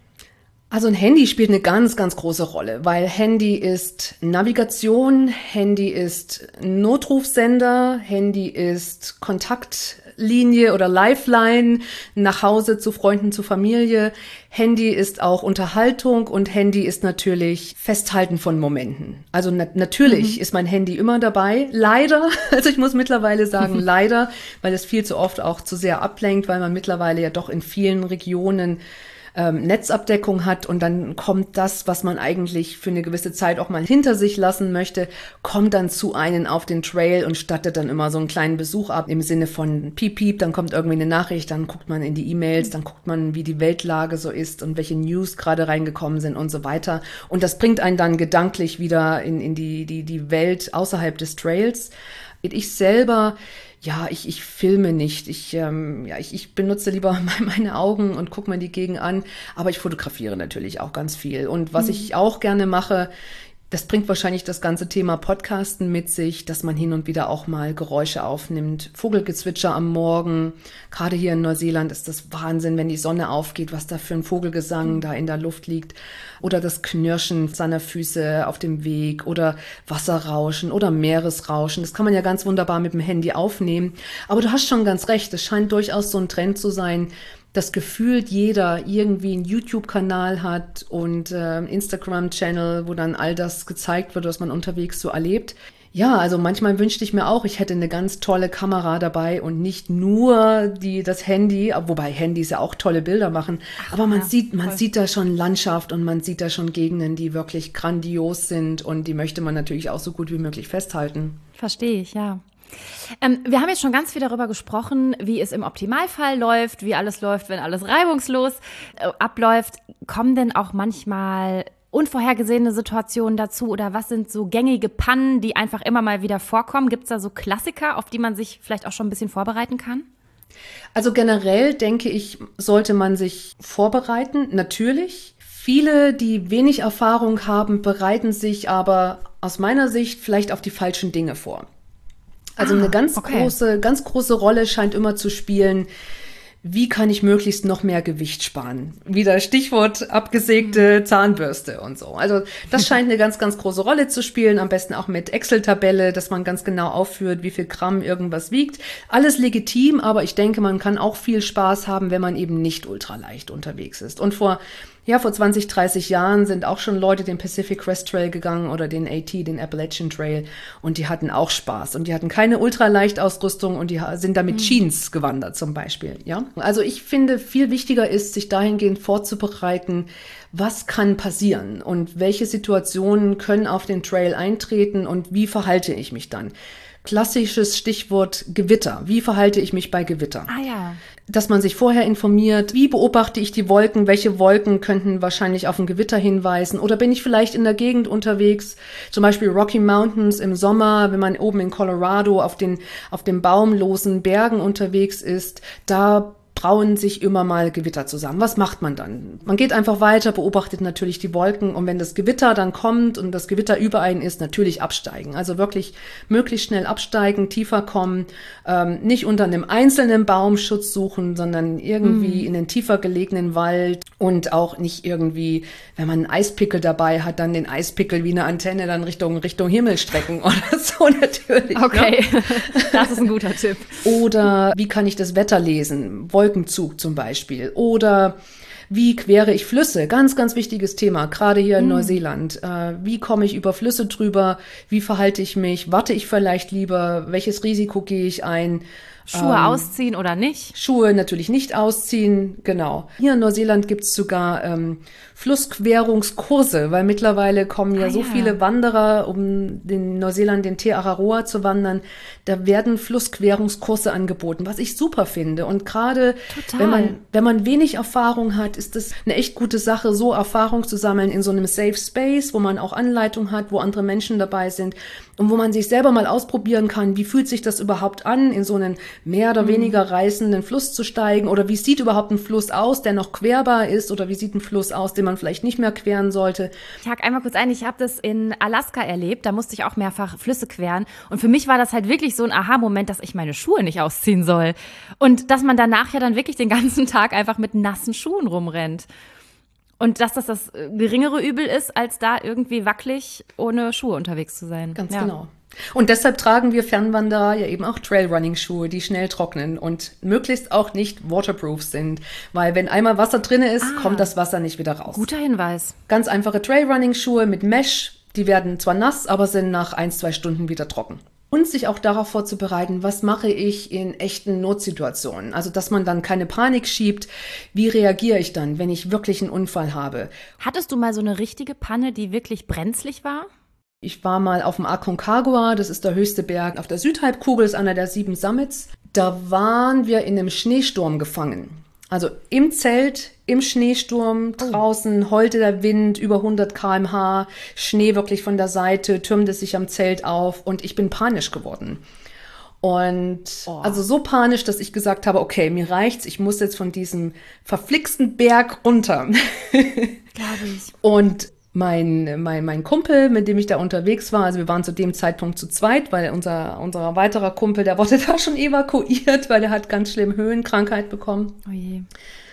Also ein Handy spielt eine ganz, ganz große Rolle, weil Handy ist Navigation, Handy ist Notrufsender, Handy ist Kontaktlinie oder Lifeline nach Hause zu Freunden, zu Familie. Handy ist auch Unterhaltung und Handy ist natürlich Festhalten von Momenten. Also natürlich ist mein Handy immer dabei, leider. Also ich muss mittlerweile sagen leider, weil es viel zu oft auch zu sehr ablenkt, weil man mittlerweile ja doch in vielen Regionen Netzabdeckung hat und dann kommt das, was man eigentlich für eine gewisse Zeit auch mal hinter sich lassen möchte, kommt dann zu einem auf den Trail und stattet dann immer so einen kleinen Besuch ab im Sinne von piep, piep, dann kommt irgendwie eine Nachricht, dann guckt man in die E-Mails, dann guckt man, wie die Weltlage so ist und welche News gerade reingekommen sind und so weiter. Und das bringt einen dann gedanklich wieder in die Welt außerhalb des Trails. Ich selber, ich filme nicht. Ich benutze lieber meine Augen und gucke mir die Gegend an. Aber ich fotografiere natürlich auch ganz viel. Und was ich auch gerne mache, das bringt wahrscheinlich das ganze Thema Podcasten mit sich, dass man hin und wieder auch mal Geräusche aufnimmt. Vogelgezwitscher am Morgen. Gerade hier in Neuseeland ist das Wahnsinn, wenn die Sonne aufgeht, was da für ein Vogelgesang da in der Luft liegt. Oder das Knirschen seiner Füße auf dem Weg oder Wasserrauschen oder Meeresrauschen. Das kann man ja ganz wunderbar mit dem Handy aufnehmen. Aber du hast schon ganz recht, es scheint durchaus so ein Trend zu sein, dass gefühlt jeder irgendwie einen YouTube-Kanal hat und Instagram-Channel, wo dann all das gezeigt wird, was man unterwegs so erlebt. Ja, also manchmal wünschte ich mir auch, ich hätte eine ganz tolle Kamera dabei und nicht nur das Handy, wobei Handys ja auch tolle Bilder machen. Aber man sieht da schon Landschaft und man sieht da schon Gegenden, die wirklich grandios sind und die möchte man natürlich auch so gut wie möglich festhalten. Verstehe ich, ja. Wir haben jetzt schon ganz viel darüber gesprochen, wie es im Optimalfall läuft, wie alles läuft, wenn alles reibungslos abläuft. Kommen denn auch manchmal unvorhergesehene Situationen dazu oder was sind so gängige Pannen, die einfach immer mal wieder vorkommen? Gibt es da so Klassiker, auf die man sich vielleicht auch schon ein bisschen vorbereiten kann? Also generell denke ich, sollte man sich vorbereiten, natürlich. Viele, die wenig Erfahrung haben, bereiten sich aber aus meiner Sicht vielleicht auf die falschen Dinge vor. Also eine ganz große Rolle scheint immer zu spielen, wie kann ich möglichst noch mehr Gewicht sparen? Wieder Stichwort abgesägte Zahnbürste und so. Also das scheint eine ganz, ganz große Rolle zu spielen, am besten auch mit Excel-Tabelle, dass man ganz genau aufführt, wie viel Gramm irgendwas wiegt. Alles legitim, aber ich denke, man kann auch viel Spaß haben, wenn man eben nicht ultraleicht unterwegs ist. Und vor 20, 30 Jahren sind auch schon Leute den Pacific Crest Trail gegangen oder den AT, den Appalachian Trail und die hatten auch Spaß und die hatten keine Ultraleichtausrüstung und die sind da mit Jeans gewandert zum Beispiel, ja. Also ich finde, viel wichtiger ist, sich dahingehend vorzubereiten, was kann passieren und welche Situationen können auf den Trail eintreten und wie verhalte ich mich dann. Klassisches Stichwort Gewitter. Wie verhalte ich mich bei Gewitter? Ah ja. Dass man sich vorher informiert, wie beobachte ich die Wolken, welche Wolken könnten wahrscheinlich auf ein Gewitter hinweisen oder bin ich vielleicht in der Gegend unterwegs, zum Beispiel Rocky Mountains im Sommer, wenn man oben in Colorado auf den baumlosen Bergen unterwegs ist, da brauen sich immer mal Gewitter zusammen. Was macht man dann? Man geht einfach weiter, beobachtet natürlich die Wolken und wenn das Gewitter dann kommt und das Gewitter über einen ist, natürlich absteigen. Also wirklich möglichst schnell absteigen, tiefer kommen, nicht unter einem einzelnen Baum Schutz suchen, sondern irgendwie in den tiefer gelegenen Wald und auch nicht irgendwie, wenn man einen Eispickel dabei hat, dann den Eispickel wie eine Antenne dann Richtung Himmel strecken oder so natürlich. Okay, ne? Das ist ein guter Tipp. Oder wie kann ich das Wetter lesen? Wolkenzug zum Beispiel. Oder wie quere ich Flüsse? Ganz, ganz wichtiges Thema, gerade hier in Neuseeland. Wie komme ich über Flüsse drüber? Wie verhalte ich mich? Warte ich vielleicht lieber? Welches Risiko gehe ich ein? Schuhe ausziehen oder nicht? Schuhe natürlich nicht ausziehen, genau. Hier in Neuseeland gibt's sogar Flussquerungskurse, weil mittlerweile kommen ja so viele Wanderer, um in Neuseeland den Te Araroa zu wandern. Da werden Flussquerungskurse angeboten, was ich super finde. Und gerade wenn man wenig Erfahrung hat, ist das eine echt gute Sache, so Erfahrung zu sammeln in so einem Safe Space, wo man auch Anleitung hat, wo andere Menschen dabei sind und wo man sich selber mal ausprobieren kann, wie fühlt sich das überhaupt an, in so einen mehr oder weniger reißenden Fluss zu steigen oder wie sieht überhaupt ein Fluss aus, der noch querbar ist oder wie sieht ein Fluss aus, den man vielleicht nicht mehr queren sollte. Ich hake einmal kurz ein, ich habe das in Alaska erlebt, da musste ich auch mehrfach Flüsse queren und für mich war das halt wirklich so ein Aha-Moment, dass ich meine Schuhe nicht ausziehen soll und dass man danach ja dann wirklich den ganzen Tag einfach mit nassen Schuhen rumrennt. Und dass das geringere Übel ist, als da irgendwie wackelig ohne Schuhe unterwegs zu sein. Ganz genau. Und deshalb tragen wir Fernwanderer ja eben auch Trailrunning-Schuhe, die schnell trocknen und möglichst auch nicht waterproof sind. Weil wenn einmal Wasser drin ist, kommt das Wasser nicht wieder raus. Guter Hinweis. Ganz einfache Trailrunning-Schuhe mit Mesh, die werden zwar nass, aber sind nach 1-2 Stunden wieder trocken. Und sich auch darauf vorzubereiten, was mache ich in echten Notsituationen? Also, dass man dann keine Panik schiebt. Wie reagiere ich dann, wenn ich wirklich einen Unfall habe? Hattest du mal so eine richtige Panne, die wirklich brenzlig war? Ich war mal auf dem Aconcagua, das ist der höchste Berg auf der Südhalbkugel, ist einer der 7 Summits. Da waren wir in einem Schneesturm gefangen. Also im Zelt, im Schneesturm, draußen heulte der Wind über 100 km/h, Schnee wirklich von der Seite, türmte sich am Zelt auf und ich bin panisch geworden. Und also so panisch, dass ich gesagt habe, okay, mir reicht's, ich muss jetzt von diesem verflixten Berg runter. Glaube ich. Und mein Kumpel, mit dem ich da unterwegs war, also wir waren zu dem Zeitpunkt zu zweit, weil unser weiterer Kumpel, der wurde da schon evakuiert, weil der hat ganz schlimm Höhenkrankheit bekommen. Oh je.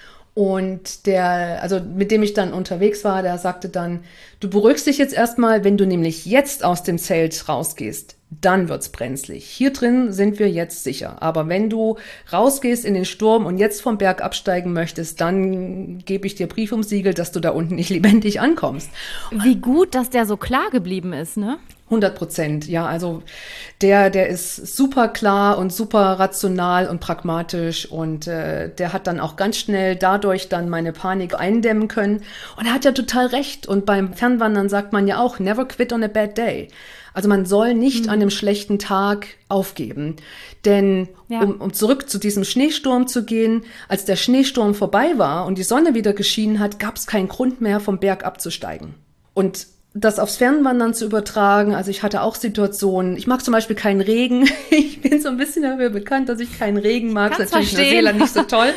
Und also mit dem ich dann unterwegs war, der sagte dann, du beruhigst dich jetzt erstmal, wenn du nämlich jetzt aus dem Zelt rausgehst, dann wird's brenzlig. Hier drin sind wir jetzt sicher. Aber wenn du rausgehst in den Sturm und jetzt vom Berg absteigen möchtest, dann gebe ich dir Brief ums Siegel, dass du da unten nicht lebendig ankommst. Wie gut, dass der so klar geblieben ist, ne? 100%, ja, also der ist super klar und super rational und pragmatisch und der hat dann auch ganz schnell dadurch dann meine Panik eindämmen können und er hat ja total recht und beim Fernwandern sagt man ja auch, never quit on a bad day. Also man soll nicht an einem schlechten Tag aufgeben, denn um zurück zu diesem Schneesturm zu gehen, als der Schneesturm vorbei war und die Sonne wieder geschienen hat, gab es keinen Grund mehr vom Berg abzusteigen und das aufs Fernwandern zu übertragen, also ich hatte auch Situationen, ich mag zum Beispiel keinen Regen, ich bin so ein bisschen dafür bekannt, dass ich keinen Regen mag, das ist natürlich in Neuseeland nicht so toll.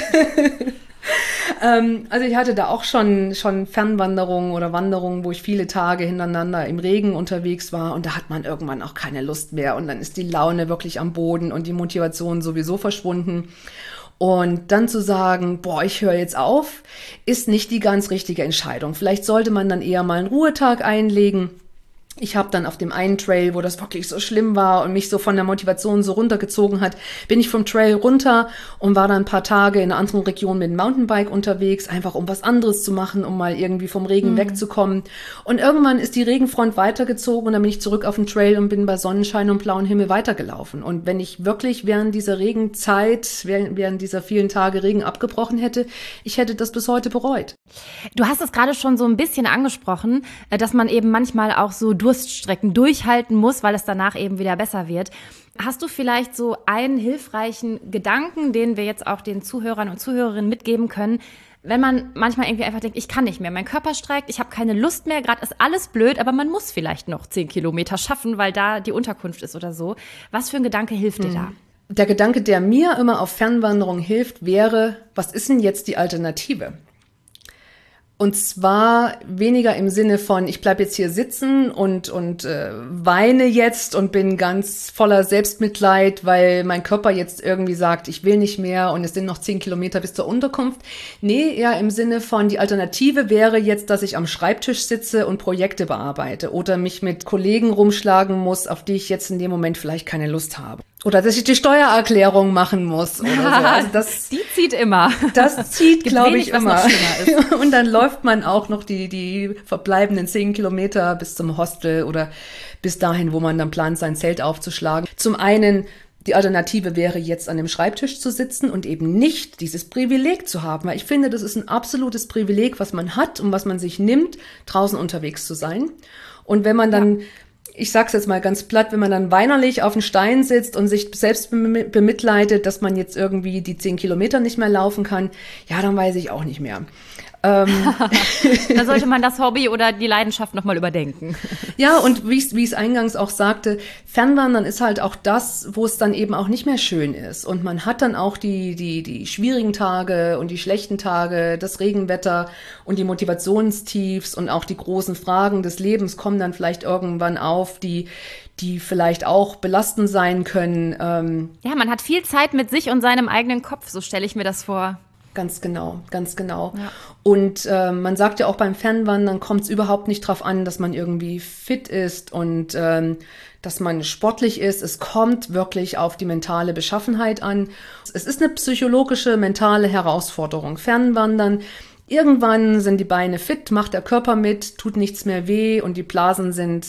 Also ich hatte da auch schon Fernwanderungen oder Wanderungen, wo ich viele Tage hintereinander im Regen unterwegs war und da hat man irgendwann auch keine Lust mehr und dann ist die Laune wirklich am Boden und die Motivation sowieso verschwunden. Und dann zu sagen, boah, ich höre jetzt auf, ist nicht die ganz richtige Entscheidung. Vielleicht sollte man dann eher mal einen Ruhetag einlegen. Ich habe dann auf dem einen Trail, wo das wirklich so schlimm war und mich so von der Motivation so runtergezogen hat, bin ich vom Trail runter und war dann ein paar Tage in einer anderen Region mit dem Mountainbike unterwegs, einfach um was anderes zu machen, um mal irgendwie vom Regen wegzukommen. Und irgendwann ist die Regenfront weitergezogen und dann bin ich zurück auf den Trail und bin bei Sonnenschein und blauem Himmel weitergelaufen. Und wenn ich wirklich während dieser Regenzeit, während dieser vielen Tage Regen abgebrochen hätte, ich hätte das bis heute bereut. Du hast es gerade schon so ein bisschen angesprochen, dass man eben manchmal auch so Durststrecken durchhalten muss, weil es danach eben wieder besser wird. Hast du vielleicht so einen hilfreichen Gedanken, den wir jetzt auch den Zuhörern und Zuhörerinnen mitgeben können, wenn man manchmal irgendwie einfach denkt, ich kann nicht mehr, mein Körper streikt, ich habe keine Lust mehr, gerade ist alles blöd, aber man muss vielleicht noch 10 Kilometer schaffen, weil da die Unterkunft ist oder so. Was für ein Gedanke hilft dir da? Der Gedanke, der mir immer auf Fernwanderung hilft, wäre, was ist denn jetzt die Alternative? Und zwar weniger im Sinne von, ich bleib jetzt hier sitzen und weine jetzt und bin ganz voller Selbstmitleid, weil mein Körper jetzt irgendwie sagt, ich will nicht mehr und es sind noch 10 Kilometer bis zur Unterkunft. Nee, eher im Sinne von, die Alternative wäre jetzt, dass ich am Schreibtisch sitze und Projekte bearbeite oder mich mit Kollegen rumschlagen muss, auf die ich jetzt in dem Moment vielleicht keine Lust habe. Oder dass ich die Steuererklärung machen muss oder so. Also die zieht immer. Das zieht, glaube ich, immer. Ist. Und dann läuft man auch noch die verbleibenden 10 Kilometer bis zum Hostel oder bis dahin, wo man dann plant, sein Zelt aufzuschlagen. Zum einen, die Alternative wäre jetzt an dem Schreibtisch zu sitzen und eben nicht dieses Privileg zu haben. Weil ich finde, das ist ein absolutes Privileg, was man hat und was man sich nimmt, draußen unterwegs zu sein. Und wenn man dann ich sag's jetzt mal ganz platt, wenn man dann weinerlich auf dem Stein sitzt und sich selbst bemitleidet, dass man jetzt irgendwie die 10 Kilometer nicht mehr laufen kann, ja, dann weiß ich auch nicht mehr. Dann sollte man das Hobby oder die Leidenschaft nochmal überdenken. Ja, und wie ich es eingangs auch sagte, Fernwandern ist halt auch das, wo es dann eben auch nicht mehr schön ist. Und man hat dann auch die schwierigen Tage und die schlechten Tage, das Regenwetter und die Motivationstiefs und auch die großen Fragen des Lebens kommen dann vielleicht irgendwann auf, die vielleicht auch belastend sein können. Ja, man hat viel Zeit mit sich und seinem eigenen Kopf, so stelle ich mir das vor. Ganz genau, ganz genau. Ja. Und man sagt ja auch beim Fernwandern kommt es überhaupt nicht drauf an, dass man irgendwie fit ist und dass man sportlich ist. Es kommt wirklich auf die mentale Beschaffenheit an. Es ist eine psychologische, mentale Herausforderung. Fernwandern, irgendwann sind die Beine fit, macht der Körper mit, tut nichts mehr weh und die Blasen sind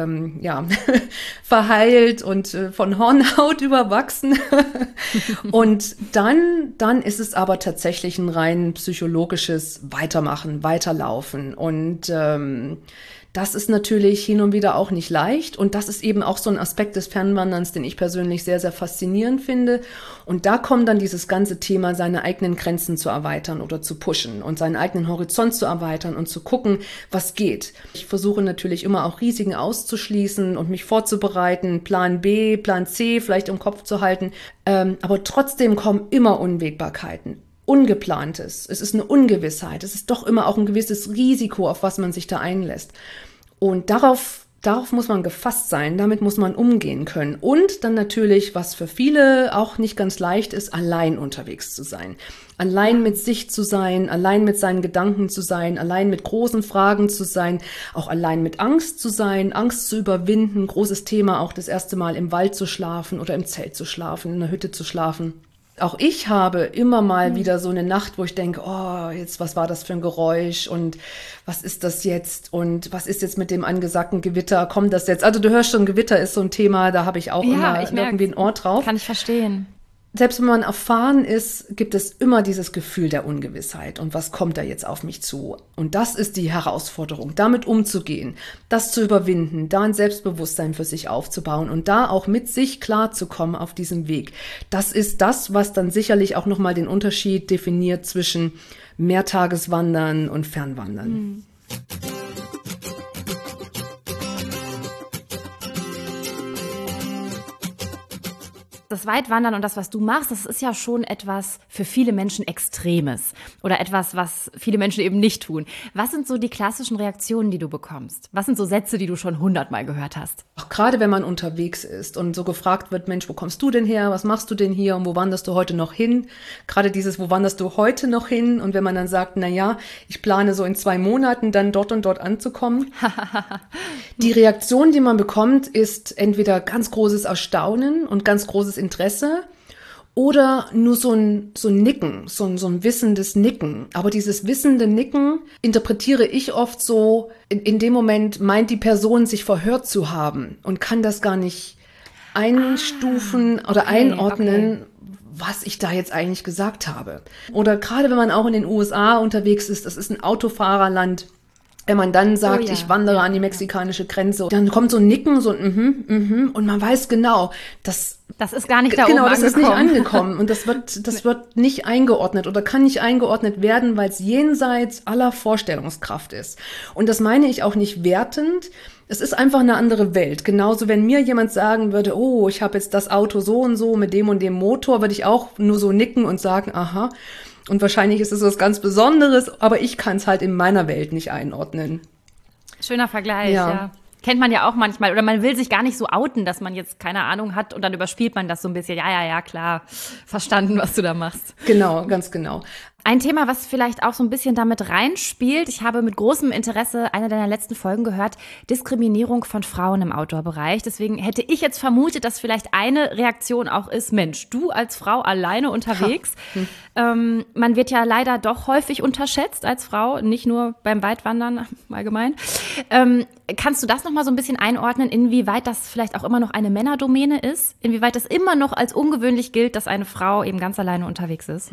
verheilt und von Hornhaut überwachsen. Und dann ist es aber tatsächlich ein rein psychologisches Weitermachen, Weiterlaufen. Und das ist natürlich hin und wieder auch nicht leicht. Und das ist eben auch so ein Aspekt des Fernwanderns, den ich persönlich sehr, sehr faszinierend finde. Und da kommt dann dieses ganze Thema, seine eigenen Grenzen zu erweitern oder zu pushen und seinen eigenen Horizont zu erweitern und zu gucken, was geht. Ich versuche natürlich immer auch Risiken auszuschließen und mich vorzubereiten, Plan B, Plan C vielleicht im Kopf zu halten. Aber trotzdem kommen immer Unwägbarkeiten. Ungeplantes, es ist eine Ungewissheit, es ist doch immer auch ein gewisses Risiko, auf was man sich da einlässt. Und darauf muss man gefasst sein, damit muss man umgehen können. Und dann natürlich, was für viele auch nicht ganz leicht ist, allein unterwegs zu sein. Allein mit sich zu sein, allein mit seinen Gedanken zu sein, allein mit großen Fragen zu sein, auch allein mit Angst zu sein, Angst zu überwinden. Großes Thema, auch das erste Mal im Wald zu schlafen oder im Zelt zu schlafen, in der Hütte zu schlafen. Auch ich habe immer mal wieder so eine Nacht, wo ich denke, oh, jetzt, was war das für ein Geräusch und was ist das jetzt und was ist jetzt mit dem angesagten Gewitter, kommt das jetzt? Also du hörst schon, Gewitter ist so ein Thema, da habe ich auch immer irgendwie ein Ohr drauf. Kann ich verstehen. Selbst wenn man erfahren ist, gibt es immer dieses Gefühl der Ungewissheit. Und was kommt da jetzt auf mich zu? Und das ist die Herausforderung, damit umzugehen, das zu überwinden, da ein Selbstbewusstsein für sich aufzubauen und da auch mit sich klarzukommen auf diesem Weg. Das ist das, was dann sicherlich auch nochmal den Unterschied definiert zwischen Mehrtageswandern und Fernwandern. Mhm. Das Weitwandern und das, was du machst, das ist ja schon etwas für viele Menschen Extremes oder etwas, was viele Menschen eben nicht tun. Was sind so die klassischen Reaktionen, die du bekommst? Was sind so Sätze, die du schon 100-mal gehört hast? Auch gerade wenn man unterwegs ist und so gefragt wird, Mensch, wo kommst du denn her? Was machst du denn hier? Und wo wanderst du heute noch hin? Gerade dieses, wo wanderst du heute noch hin? Und wenn man dann sagt, na ja, ich plane so in 2 Monaten dann dort und dort anzukommen. Die Reaktion, die man bekommt, ist entweder ganz großes Erstaunen und ganz großes Interesse oder nur so ein Nicken, so ein wissendes Nicken. Aber dieses wissende Nicken interpretiere ich oft so, in dem Moment meint die Person, sich verhört zu haben und kann das gar nicht einstufen oder einordnen, was ich da jetzt eigentlich gesagt habe. Oder gerade wenn man auch in den USA unterwegs ist, das ist ein Autofahrerland. Wenn man dann sagt, ich wandere an die mexikanische Grenze, dann kommt so ein Nicken, so ein und man weiß genau, das ist gar nicht da oben angekommen. Genau, das ist nicht angekommen und das wird nicht eingeordnet oder kann nicht eingeordnet werden, weil es jenseits aller Vorstellungskraft ist. Und das meine ich auch nicht wertend. Es ist einfach eine andere Welt. Genauso, wenn mir jemand sagen würde, oh, ich habe jetzt das Auto so und so mit dem und dem Motor, würde ich auch nur so nicken und sagen, aha. Und wahrscheinlich ist es was ganz Besonderes, aber ich kann es halt in meiner Welt nicht einordnen. Schöner Vergleich, ja. Kennt man ja auch manchmal. Oder man will sich gar nicht so outen, dass man jetzt keine Ahnung hat und dann überspielt man das so ein bisschen. Ja, klar, verstanden, was du da machst. Genau, ganz genau. Ein Thema, was vielleicht auch so ein bisschen damit reinspielt. Ich habe mit großem Interesse eine deiner letzten Folgen gehört, Diskriminierung von Frauen im Outdoor-Bereich. Deswegen hätte ich jetzt vermutet, dass vielleicht eine Reaktion auch ist, Mensch, du als Frau alleine unterwegs. Man wird ja leider doch häufig unterschätzt als Frau, nicht nur beim Weitwandern allgemein. Kannst du das nochmal so ein bisschen einordnen, inwieweit das vielleicht auch immer noch eine Männerdomäne ist? Inwieweit es immer noch als ungewöhnlich gilt, dass eine Frau eben ganz alleine unterwegs ist?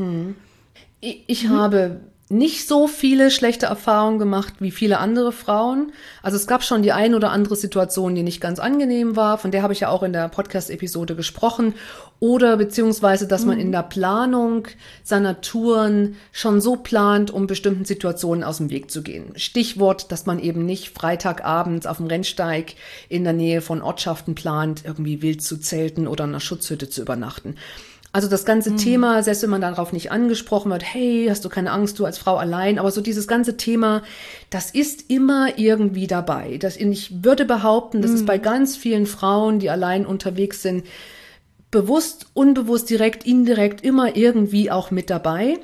Ich habe nicht so viele schlechte Erfahrungen gemacht wie viele andere Frauen. Also es gab schon die ein oder andere Situation, die nicht ganz angenehm war. Von der habe ich ja auch in der Podcast-Episode gesprochen. Oder beziehungsweise, dass man in der Planung seiner Touren schon so plant, um bestimmten Situationen aus dem Weg zu gehen. Stichwort, dass man eben nicht Freitagabends auf dem Rennsteig in der Nähe von Ortschaften plant, irgendwie wild zu zelten oder in einer Schutzhütte zu übernachten. Also das ganze Thema, selbst wenn man darauf nicht angesprochen wird, hey, hast du keine Angst, du als Frau allein, aber so dieses ganze Thema, das ist immer irgendwie dabei. Ich würde behaupten, das ist bei ganz vielen Frauen, die allein unterwegs sind, bewusst, unbewusst, direkt, indirekt immer irgendwie auch mit dabei.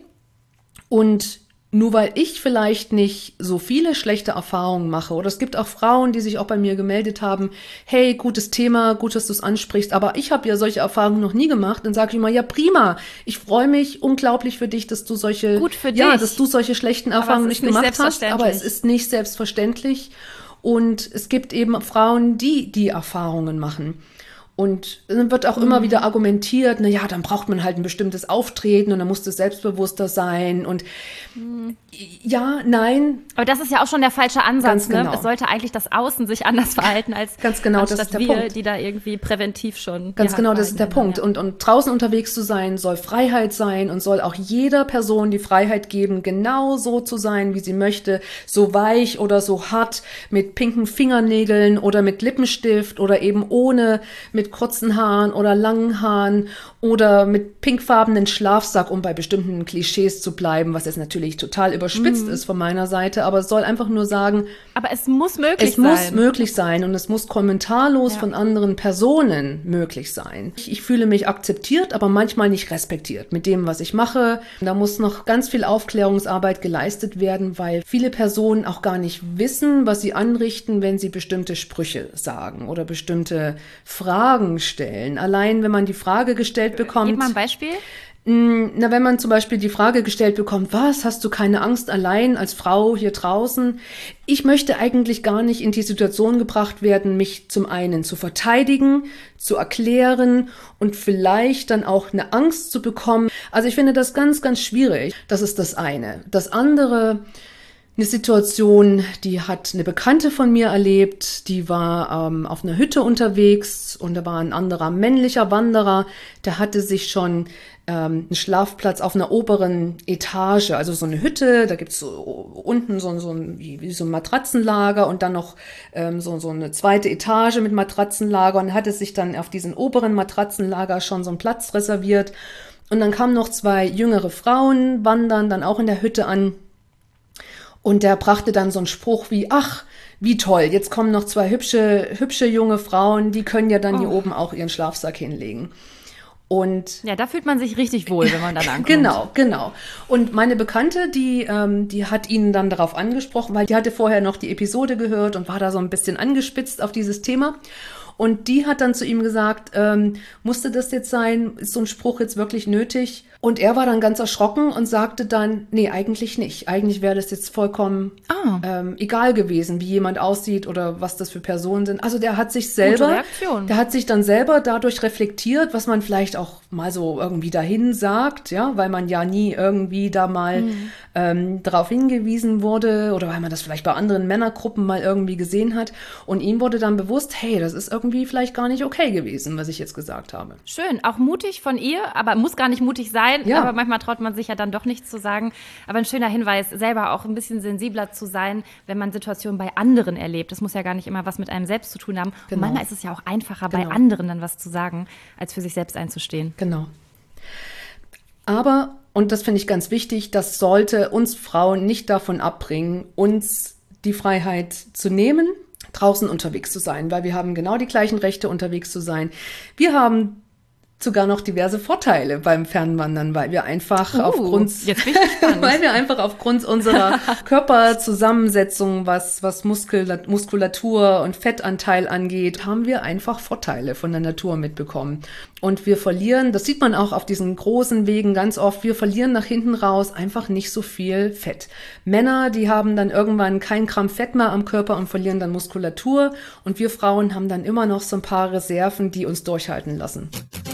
Und nur weil ich vielleicht nicht so viele schlechte Erfahrungen mache, oder es gibt auch Frauen, die sich auch bei mir gemeldet haben, hey, gutes Thema, gut, dass du es ansprichst, aber ich habe ja solche Erfahrungen noch nie gemacht, dann sage ich immer, ja prima, ich freue mich unglaublich für dich, dass du solche schlechten Erfahrungen nicht gemacht hast, aber es ist nicht selbstverständlich und es gibt eben Frauen, die Erfahrungen machen. Und dann wird auch immer wieder argumentiert, na ja, dann braucht man halt ein bestimmtes Auftreten und dann muss das selbstbewusster sein und ja, nein. Aber das ist ja auch schon der falsche Ansatz, ganz genau. Ne? Es sollte eigentlich das Außen sich anders verhalten als ganz genau, das ist der Punkt. Die da irgendwie präventiv schon. Ganz genau, das ist der Punkt. Ja. Und draußen unterwegs zu sein, soll Freiheit sein und soll auch jeder Person die Freiheit geben, genau so zu sein, wie sie möchte, so weich oder so hart, mit pinken Fingernägeln oder mit Lippenstift oder eben ohne, mit kurzen Haaren oder langen Haaren oder mit pinkfarbenen Schlafsack, um bei bestimmten Klischees zu bleiben, was jetzt natürlich total überspitzt ist von meiner Seite, aber es soll einfach nur sagen, aber es muss möglich sein. Es muss möglich sein und es muss kommentarlos von anderen Personen möglich sein. Ich fühle mich akzeptiert, aber manchmal nicht respektiert mit dem, was ich mache. Da muss noch ganz viel Aufklärungsarbeit geleistet werden, weil viele Personen auch gar nicht wissen, was sie anrichten, wenn sie bestimmte Sprüche sagen oder bestimmte Fragen stellen. Allein, wenn man die Frage gestellt bekommt. Gib mal ein Beispiel. Na, wenn man zum Beispiel die Frage gestellt bekommt, was, hast du keine Angst allein als Frau hier draußen? Ich möchte eigentlich gar nicht in die Situation gebracht werden, mich zum einen zu verteidigen, zu erklären und vielleicht dann auch eine Angst zu bekommen. Also ich finde das ganz, ganz schwierig. Das ist das eine. Das andere, eine Situation, die hat eine Bekannte von mir erlebt, die war auf einer Hütte unterwegs und da war ein anderer männlicher Wanderer, der hatte sich schon einen Schlafplatz auf einer oberen Etage, also so eine Hütte, da gibt's so unten so ein Matratzenlager und dann noch so eine zweite Etage mit Matratzenlager und hatte sich dann auf diesen oberen Matratzenlager schon so einen Platz reserviert und dann kamen noch 2 jüngere Frauen, wandern dann auch in der Hütte an. Und der brachte dann so einen Spruch wie, ach, wie toll, jetzt kommen noch 2 hübsche junge Frauen, die können ja dann hier oben auch ihren Schlafsack hinlegen. Und ja, da fühlt man sich richtig wohl, wenn man dann ankommt. Genau. Und meine Bekannte, die hat ihn dann darauf angesprochen, weil die hatte vorher noch die Episode gehört und war da so ein bisschen angespitzt auf dieses Thema. Und die hat dann zu ihm gesagt, musste das jetzt sein? Ist so ein Spruch jetzt wirklich nötig? Und er war dann ganz erschrocken und sagte dann, nee, eigentlich nicht. Eigentlich wäre das jetzt vollkommen egal gewesen, wie jemand aussieht oder was das für Personen sind. Also der hat sich dann selber dadurch reflektiert, was man vielleicht auch mal so irgendwie dahin sagt, ja, weil man ja nie irgendwie da mal darauf hingewiesen wurde oder weil man das vielleicht bei anderen Männergruppen mal irgendwie gesehen hat. Und ihm wurde dann bewusst, hey, das ist irgendwie irgendwie vielleicht gar nicht okay gewesen, was ich jetzt gesagt habe. Schön, auch mutig von ihr, aber muss gar nicht mutig sein, aber manchmal traut man sich ja dann doch nichts zu sagen. Aber ein schöner Hinweis, selber auch ein bisschen sensibler zu sein, wenn man Situationen bei anderen erlebt. Das muss ja gar nicht immer was mit einem selbst zu tun haben. Genau. Und manchmal ist es ja auch einfacher, bei anderen dann was zu sagen, als für sich selbst einzustehen. Genau. Aber, und das finde ich ganz wichtig, das sollte uns Frauen nicht davon abbringen, uns die Freiheit zu nehmen, draußen unterwegs zu sein, weil wir haben genau die gleichen Rechte, unterwegs zu sein. Wir haben sogar noch diverse Vorteile beim Fernwandern, weil wir einfach aufgrund unserer Körperzusammensetzung, was Muskulatur und Fettanteil angeht, haben wir einfach Vorteile von der Natur mitbekommen. Und wir verlieren, das sieht man auch auf diesen großen Wegen ganz oft, wir verlieren nach hinten raus einfach nicht so viel Fett. Männer, die haben dann irgendwann kein Gramm Fett mehr am Körper und verlieren dann Muskulatur. Und wir Frauen haben dann immer noch so ein paar Reserven, die uns durchhalten lassen.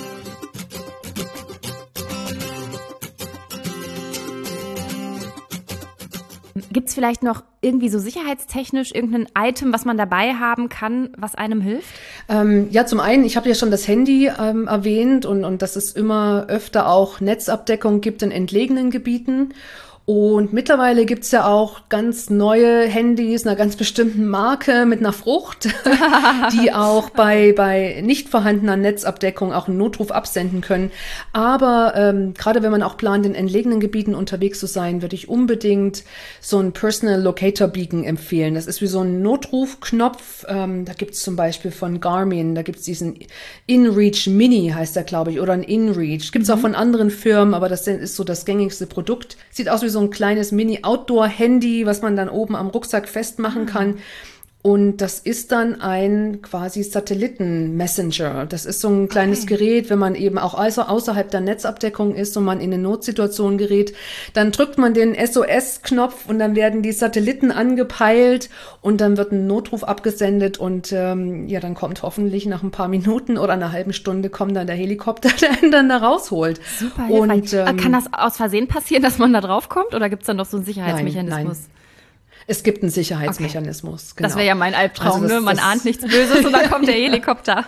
Gibt es vielleicht noch irgendwie so sicherheitstechnisch irgendein Item, was man dabei haben kann, was einem hilft? Ja, zum einen, ich habe ja schon das Handy erwähnt und dass es immer öfter auch Netzabdeckung gibt in entlegenen Gebieten. Und mittlerweile gibt's ja auch ganz neue Handys einer ganz bestimmten Marke mit einer Frucht, die auch bei nicht vorhandener Netzabdeckung auch einen Notruf absenden können. Aber gerade wenn man auch plant, in entlegenen Gebieten unterwegs zu sein, würde ich unbedingt so ein Personal Locator Beacon empfehlen. Das ist wie so ein Notrufknopf. Da gibt's zum Beispiel von Garmin, da gibt's diesen InReach Mini, heißt der, glaube ich, oder ein InReach. Gibt's auch von anderen Firmen, aber das ist so das gängigste Produkt. Sieht aus wie so ein kleines Mini-Outdoor-Handy, was man dann oben am Rucksack festmachen kann. Und das ist dann ein quasi Satelliten-Messenger. Das ist so ein kleines Gerät, wenn man eben auch außerhalb der Netzabdeckung ist und man in eine Notsituation gerät, dann drückt man den SOS-Knopf und dann werden die Satelliten angepeilt und dann wird ein Notruf abgesendet und dann kommt hoffentlich nach ein paar Minuten oder einer halben Stunde kommt dann der Helikopter, der ihn dann da rausholt. Super hilfreich. Und kann das aus Versehen passieren, dass man da drauf kommt oder gibt es dann noch so einen Sicherheitsmechanismus? Nein. Es gibt einen Sicherheitsmechanismus. Okay. Genau. Das wäre ja mein Albtraum, also man ahnt nichts Böses und dann kommt der Helikopter.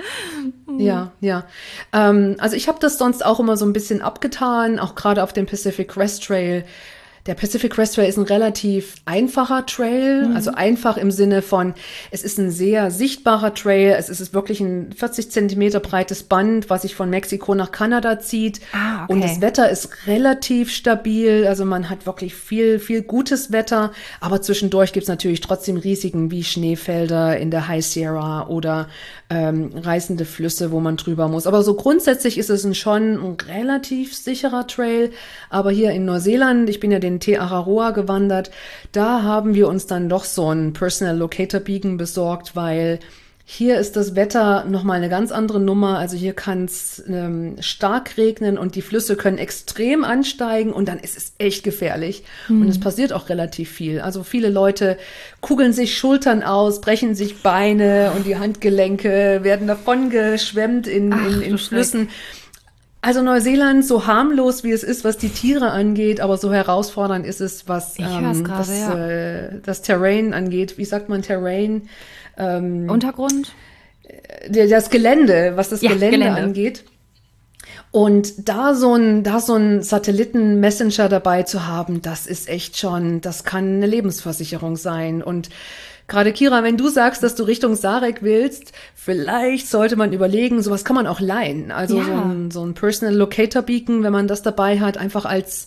Ja. Also ich habe das sonst auch immer so ein bisschen abgetan, auch gerade auf dem Pacific Crest Trail. Der Pacific Crest Trail ist ein relativ einfacher Trail, also einfach im Sinne von, es ist ein sehr sichtbarer Trail, es ist wirklich ein 40 Zentimeter breites Band, was sich von Mexiko nach Kanada zieht. Und das Wetter ist relativ stabil, also man hat wirklich viel gutes Wetter, aber zwischendurch gibt's natürlich trotzdem Risiken wie Schneefelder in der High Sierra oder reißende Flüsse, wo man drüber muss. Aber so grundsätzlich ist es schon ein relativ sicherer Trail, aber hier in Neuseeland, ich bin ja den Te Araroa gewandert, da haben wir uns dann doch so ein Personal Locator Beacon besorgt, weil hier ist das Wetter nochmal eine ganz andere Nummer. Also hier kann es stark regnen und die Flüsse können extrem ansteigen und dann ist es echt gefährlich. Und es passiert auch relativ viel. Also viele Leute kugeln sich Schultern aus, brechen sich Beine und die Handgelenke werden davon geschwemmt in Flüssen. Also Neuseeland, so harmlos wie es ist, was die Tiere angeht, aber so herausfordernd ist es, was das Terrain angeht. Wie sagt man Terrain? Untergrund? Das Gelände, was das Gelände angeht. Und da so ein Satelliten-Messenger dabei zu haben, das ist echt schon, das kann eine Lebensversicherung sein. Und gerade Kira, wenn du sagst, dass du Richtung Sarek willst, vielleicht sollte man überlegen, sowas kann man auch leihen. Also so ein Personal Locator Beacon, wenn man das dabei hat, einfach als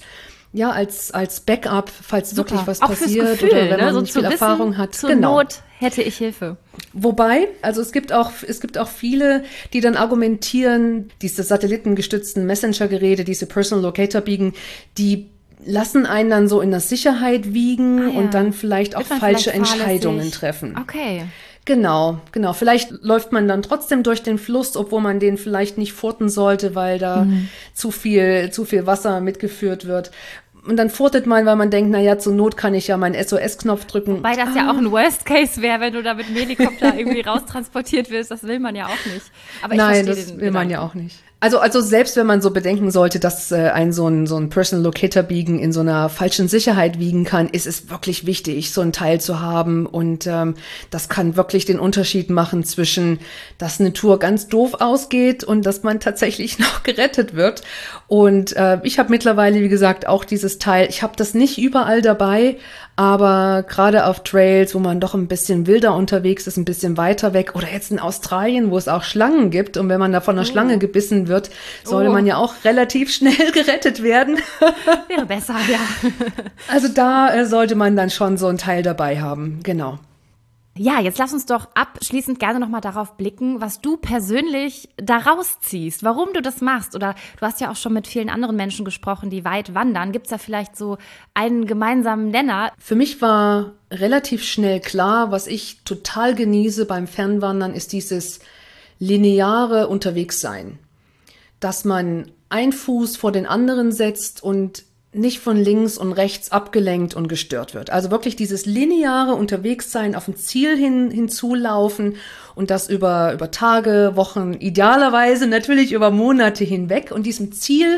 Backup, falls wirklich was auch passiert fürs Gefühl, oder wenn man so nicht viel Erfahrung hat. Zur Not hätte ich Hilfe. Wobei, also es gibt auch viele, die dann argumentieren, diese satellitengestützten Messenger-Geräte, diese Personal Locator Beacon, die lassen einen dann so in der Sicherheit wiegen und dann vielleicht auch falsche Entscheidungen treffen. Okay. Genau. Vielleicht läuft man dann trotzdem durch den Fluss, obwohl man den vielleicht nicht furten sollte, weil da zu viel Wasser mitgeführt wird. Und dann furtet man, weil man denkt, naja, zur Not kann ich ja meinen SOS-Knopf drücken. Wobei das ja auch ein Worst Case wäre, wenn du da mit dem Helikopter irgendwie raustransportiert wirst. Das will man ja auch nicht. Aber Nein, das will man ja auch nicht. Also selbst wenn man so bedenken sollte, dass so ein Personal Locator Biegen in so einer falschen Sicherheit wiegen kann, ist es wirklich wichtig, so ein Teil zu haben. Und das kann wirklich den Unterschied machen zwischen, dass eine Tour ganz doof ausgeht und dass man tatsächlich noch gerettet wird. Und ich habe mittlerweile, wie gesagt, auch dieses Teil. Ich habe das nicht überall dabei, aber gerade auf Trails, wo man doch ein bisschen wilder unterwegs ist, ein bisschen weiter weg, oder jetzt in Australien, wo es auch Schlangen gibt, und wenn man da von einer Schlange gebissen wird, sollte man ja auch relativ schnell gerettet werden. Wäre besser, ja. Also da sollte man dann schon so ein Teil dabei haben, genau. Ja, jetzt lass uns doch abschließend gerne nochmal darauf blicken, was du persönlich daraus ziehst, warum du das machst. Oder du hast ja auch schon mit vielen anderen Menschen gesprochen, die weit wandern. Gibt es da vielleicht so einen gemeinsamen Nenner? Für mich war relativ schnell klar, was ich total genieße beim Fernwandern, ist dieses lineare Unterwegssein. Dass man einen Fuß vor den anderen setzt und nicht von links und rechts abgelenkt und gestört wird. Also wirklich dieses lineare Unterwegssein, auf ein Ziel hinzulaufen und das über Tage, Wochen, idealerweise natürlich über Monate hinweg und diesem Ziel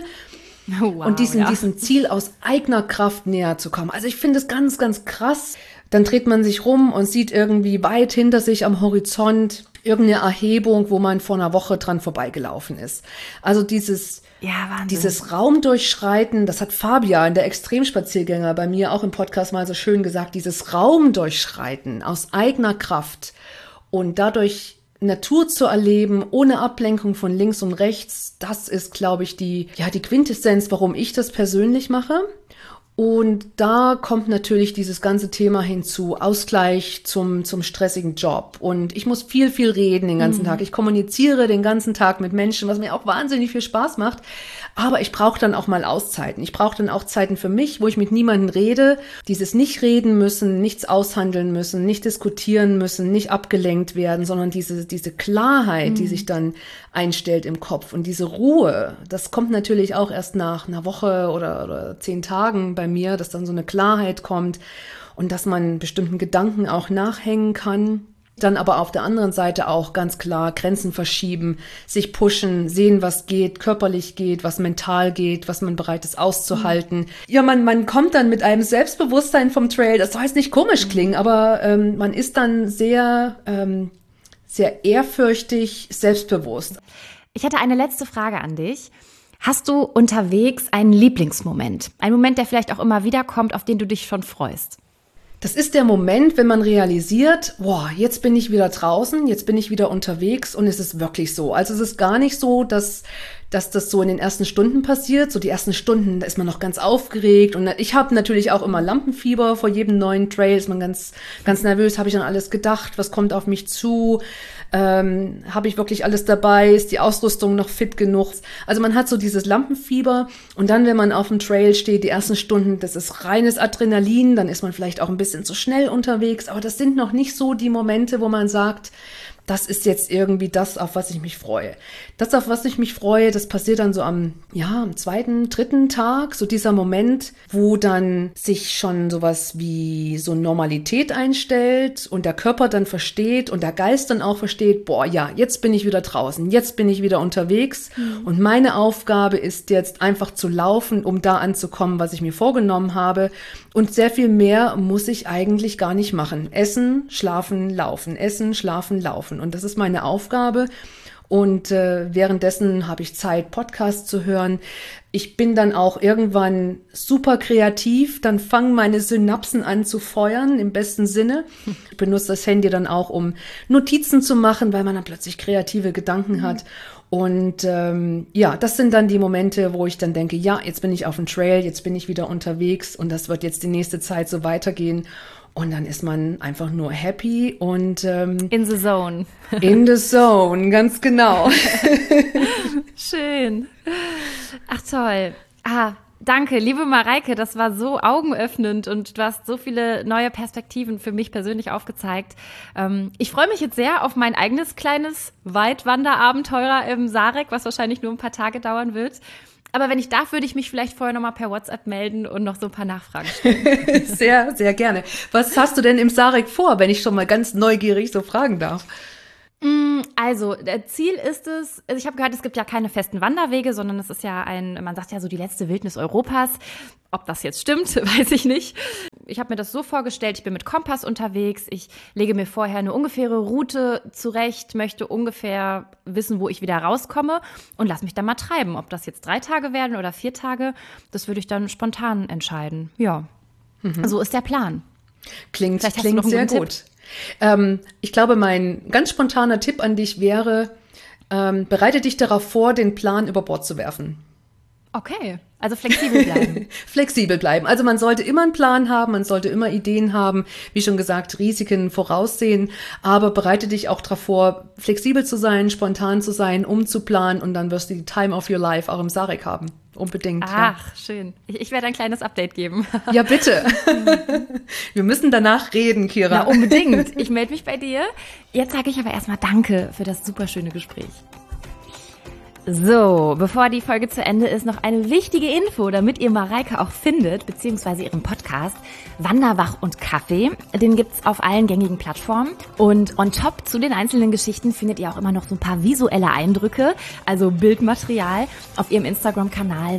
diesem Ziel aus eigener Kraft näher zu kommen. Also ich finde es ganz, ganz krass. Dann dreht man sich rum und sieht irgendwie weit hinter sich am Horizont irgendeine Erhebung, wo man vor einer Woche dran vorbeigelaufen ist. Also dieses Raumdurchschreiten, das hat Fabian, der Extremspaziergänger, bei mir auch im Podcast mal so schön gesagt, dieses Raumdurchschreiten aus eigener Kraft und dadurch Natur zu erleben, ohne Ablenkung von links und rechts, das ist, glaube ich, die Quintessenz, warum ich das persönlich mache. Und da kommt natürlich dieses ganze Thema hinzu, Ausgleich zum stressigen Job. Und ich muss viel, viel reden den ganzen Tag. Ich kommuniziere den ganzen Tag mit Menschen, was mir auch wahnsinnig viel Spaß macht. Aber ich brauche dann auch mal Auszeiten. Ich brauche dann auch Zeiten für mich, wo ich mit niemandem rede. Dieses nicht reden müssen, nichts aushandeln müssen, nicht diskutieren müssen, nicht abgelenkt werden, sondern diese Klarheit, die sich dann einstellt im Kopf. Und diese Ruhe, das kommt natürlich auch erst nach einer Woche oder 10 Tagen bei mir, dass dann so eine Klarheit kommt und dass man bestimmten Gedanken auch nachhängen kann. Dann aber auf der anderen Seite auch ganz klar Grenzen verschieben, sich pushen, sehen, was geht, körperlich geht, was mental geht, was man bereit ist auszuhalten. Ja, man kommt dann mit einem Selbstbewusstsein vom Trail, das soll jetzt nicht komisch klingen, aber man ist dann sehr ehrfürchtig, selbstbewusst. Ich hätte eine letzte Frage an dich. Hast du unterwegs einen Lieblingsmoment? Ein Moment, der vielleicht auch immer wieder kommt, auf den du dich schon freust? Das ist der Moment, wenn man realisiert, boah, jetzt bin ich wieder draußen, jetzt bin ich wieder unterwegs und es ist wirklich so. Also es ist gar nicht so, dass das so in den ersten Stunden passiert. So die ersten Stunden, da ist man noch ganz aufgeregt und ich habe natürlich auch immer Lampenfieber vor jedem neuen Trail, ist man ganz, ganz nervös, habe ich an alles gedacht, was kommt auf mich zu, habe ich wirklich alles dabei, ist die Ausrüstung noch fit genug? Also man hat so dieses Lampenfieber und dann, wenn man auf dem Trail steht, die ersten Stunden, das ist reines Adrenalin, dann ist man vielleicht auch ein bisschen zu schnell unterwegs, aber das sind noch nicht so die Momente, wo man sagt, das ist jetzt irgendwie das, auf was ich mich freue. Das, auf was ich mich freue, das passiert dann so am 2., 3. Tag, so dieser Moment, wo dann sich schon sowas wie so Normalität einstellt und der Körper dann versteht und der Geist dann auch versteht, boah, ja, jetzt bin ich wieder draußen, jetzt bin ich wieder unterwegs und meine Aufgabe ist jetzt einfach zu laufen, um da anzukommen, was ich mir vorgenommen habe und sehr viel mehr muss ich eigentlich gar nicht machen. Essen, schlafen, laufen, essen, schlafen, laufen. Und das ist meine Aufgabe. Und währenddessen habe ich Zeit, Podcasts zu hören. Ich bin dann auch irgendwann super kreativ. Dann fangen meine Synapsen an zu feuern, im besten Sinne. Ich benutze das Handy dann auch, um Notizen zu machen, weil man dann plötzlich kreative Gedanken hat. Und das sind dann die Momente, wo ich dann denke, ja, jetzt bin ich auf dem Trail, jetzt bin ich wieder unterwegs und das wird jetzt die nächste Zeit so weitergehen. Und dann ist man einfach nur happy und in the zone. In the zone, ganz genau. Schön. Ach toll. Danke, liebe Mareike, das war so augenöffnend und du hast so viele neue Perspektiven für mich persönlich aufgezeigt. Ich freue mich jetzt sehr auf mein eigenes kleines Weitwanderabenteuer im Sarek, was wahrscheinlich nur ein paar Tage dauern wird. Aber wenn ich darf, würde ich mich vielleicht vorher nochmal per WhatsApp melden und noch so ein paar Nachfragen stellen. Sehr, sehr gerne. Was hast du denn im Sarek vor, wenn ich schon mal ganz neugierig so fragen darf? Also, Ziel ist es, also ich habe gehört, es gibt ja keine festen Wanderwege, sondern es ist ja man sagt ja so die letzte Wildnis Europas. Ob das jetzt stimmt, weiß ich nicht. Ich habe mir das so vorgestellt, ich bin mit Kompass unterwegs, ich lege mir vorher eine ungefähre Route zurecht, möchte ungefähr wissen, wo ich wieder rauskomme und lass mich dann mal treiben. Ob das jetzt 3 Tage werden oder 4 Tage, das würde ich dann spontan entscheiden. Ja, so ist der Plan. Klingt sehr gut. Ich glaube, mein ganz spontaner Tipp an dich wäre, bereite dich darauf vor, den Plan über Bord zu werfen. Okay, also flexibel bleiben. Flexibel bleiben. Also man sollte immer einen Plan haben, man sollte immer Ideen haben, wie schon gesagt, Risiken voraussehen, aber bereite dich auch darauf vor, flexibel zu sein, spontan zu sein, umzuplanen und dann wirst du die Time of your life auch im Sarek haben. Unbedingt. Ach, schön. Ich werde ein kleines Update geben. Ja, bitte. Wir müssen danach reden, Kira. Ja, unbedingt. Ich melde mich bei dir. Jetzt sage ich aber erstmal Danke für das super schöne Gespräch. So, bevor die Folge zu Ende ist, noch eine wichtige Info, damit ihr Mareike auch findet, beziehungsweise ihren Podcast Wanderwach und Kaffee. Den gibt's auf allen gängigen Plattformen. Und on top zu den einzelnen Geschichten findet ihr auch immer noch so ein paar visuelle Eindrücke, also Bildmaterial, auf ihrem Instagram-Kanal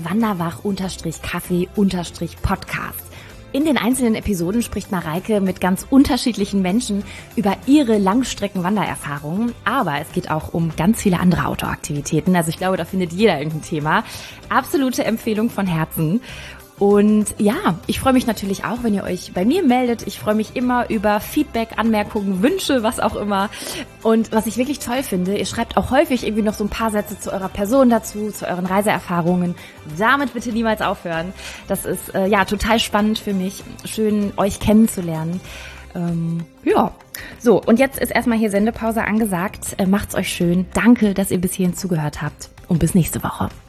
Wanderwach-Kaffee-Podcast. In den einzelnen Episoden spricht Mareike mit ganz unterschiedlichen Menschen über ihre Langstrecken-Wandererfahrungen, aber es geht auch um ganz viele andere Outdoor-Aktivitäten. Also ich glaube, da findet jeder irgendein Thema. Absolute Empfehlung von Herzen. Und ja, ich freue mich natürlich auch, wenn ihr euch bei mir meldet. Ich freue mich immer über Feedback, Anmerkungen, Wünsche, was auch immer. Und was ich wirklich toll finde, ihr schreibt auch häufig irgendwie noch so ein paar Sätze zu eurer Person dazu, zu euren Reiseerfahrungen. Damit bitte niemals aufhören. Das ist ja total spannend für mich. Schön, euch kennenzulernen. Ja, so, und jetzt ist erstmal hier Sendepause angesagt. Macht's euch schön. Danke, dass ihr bis hierhin zugehört habt. Und bis nächste Woche.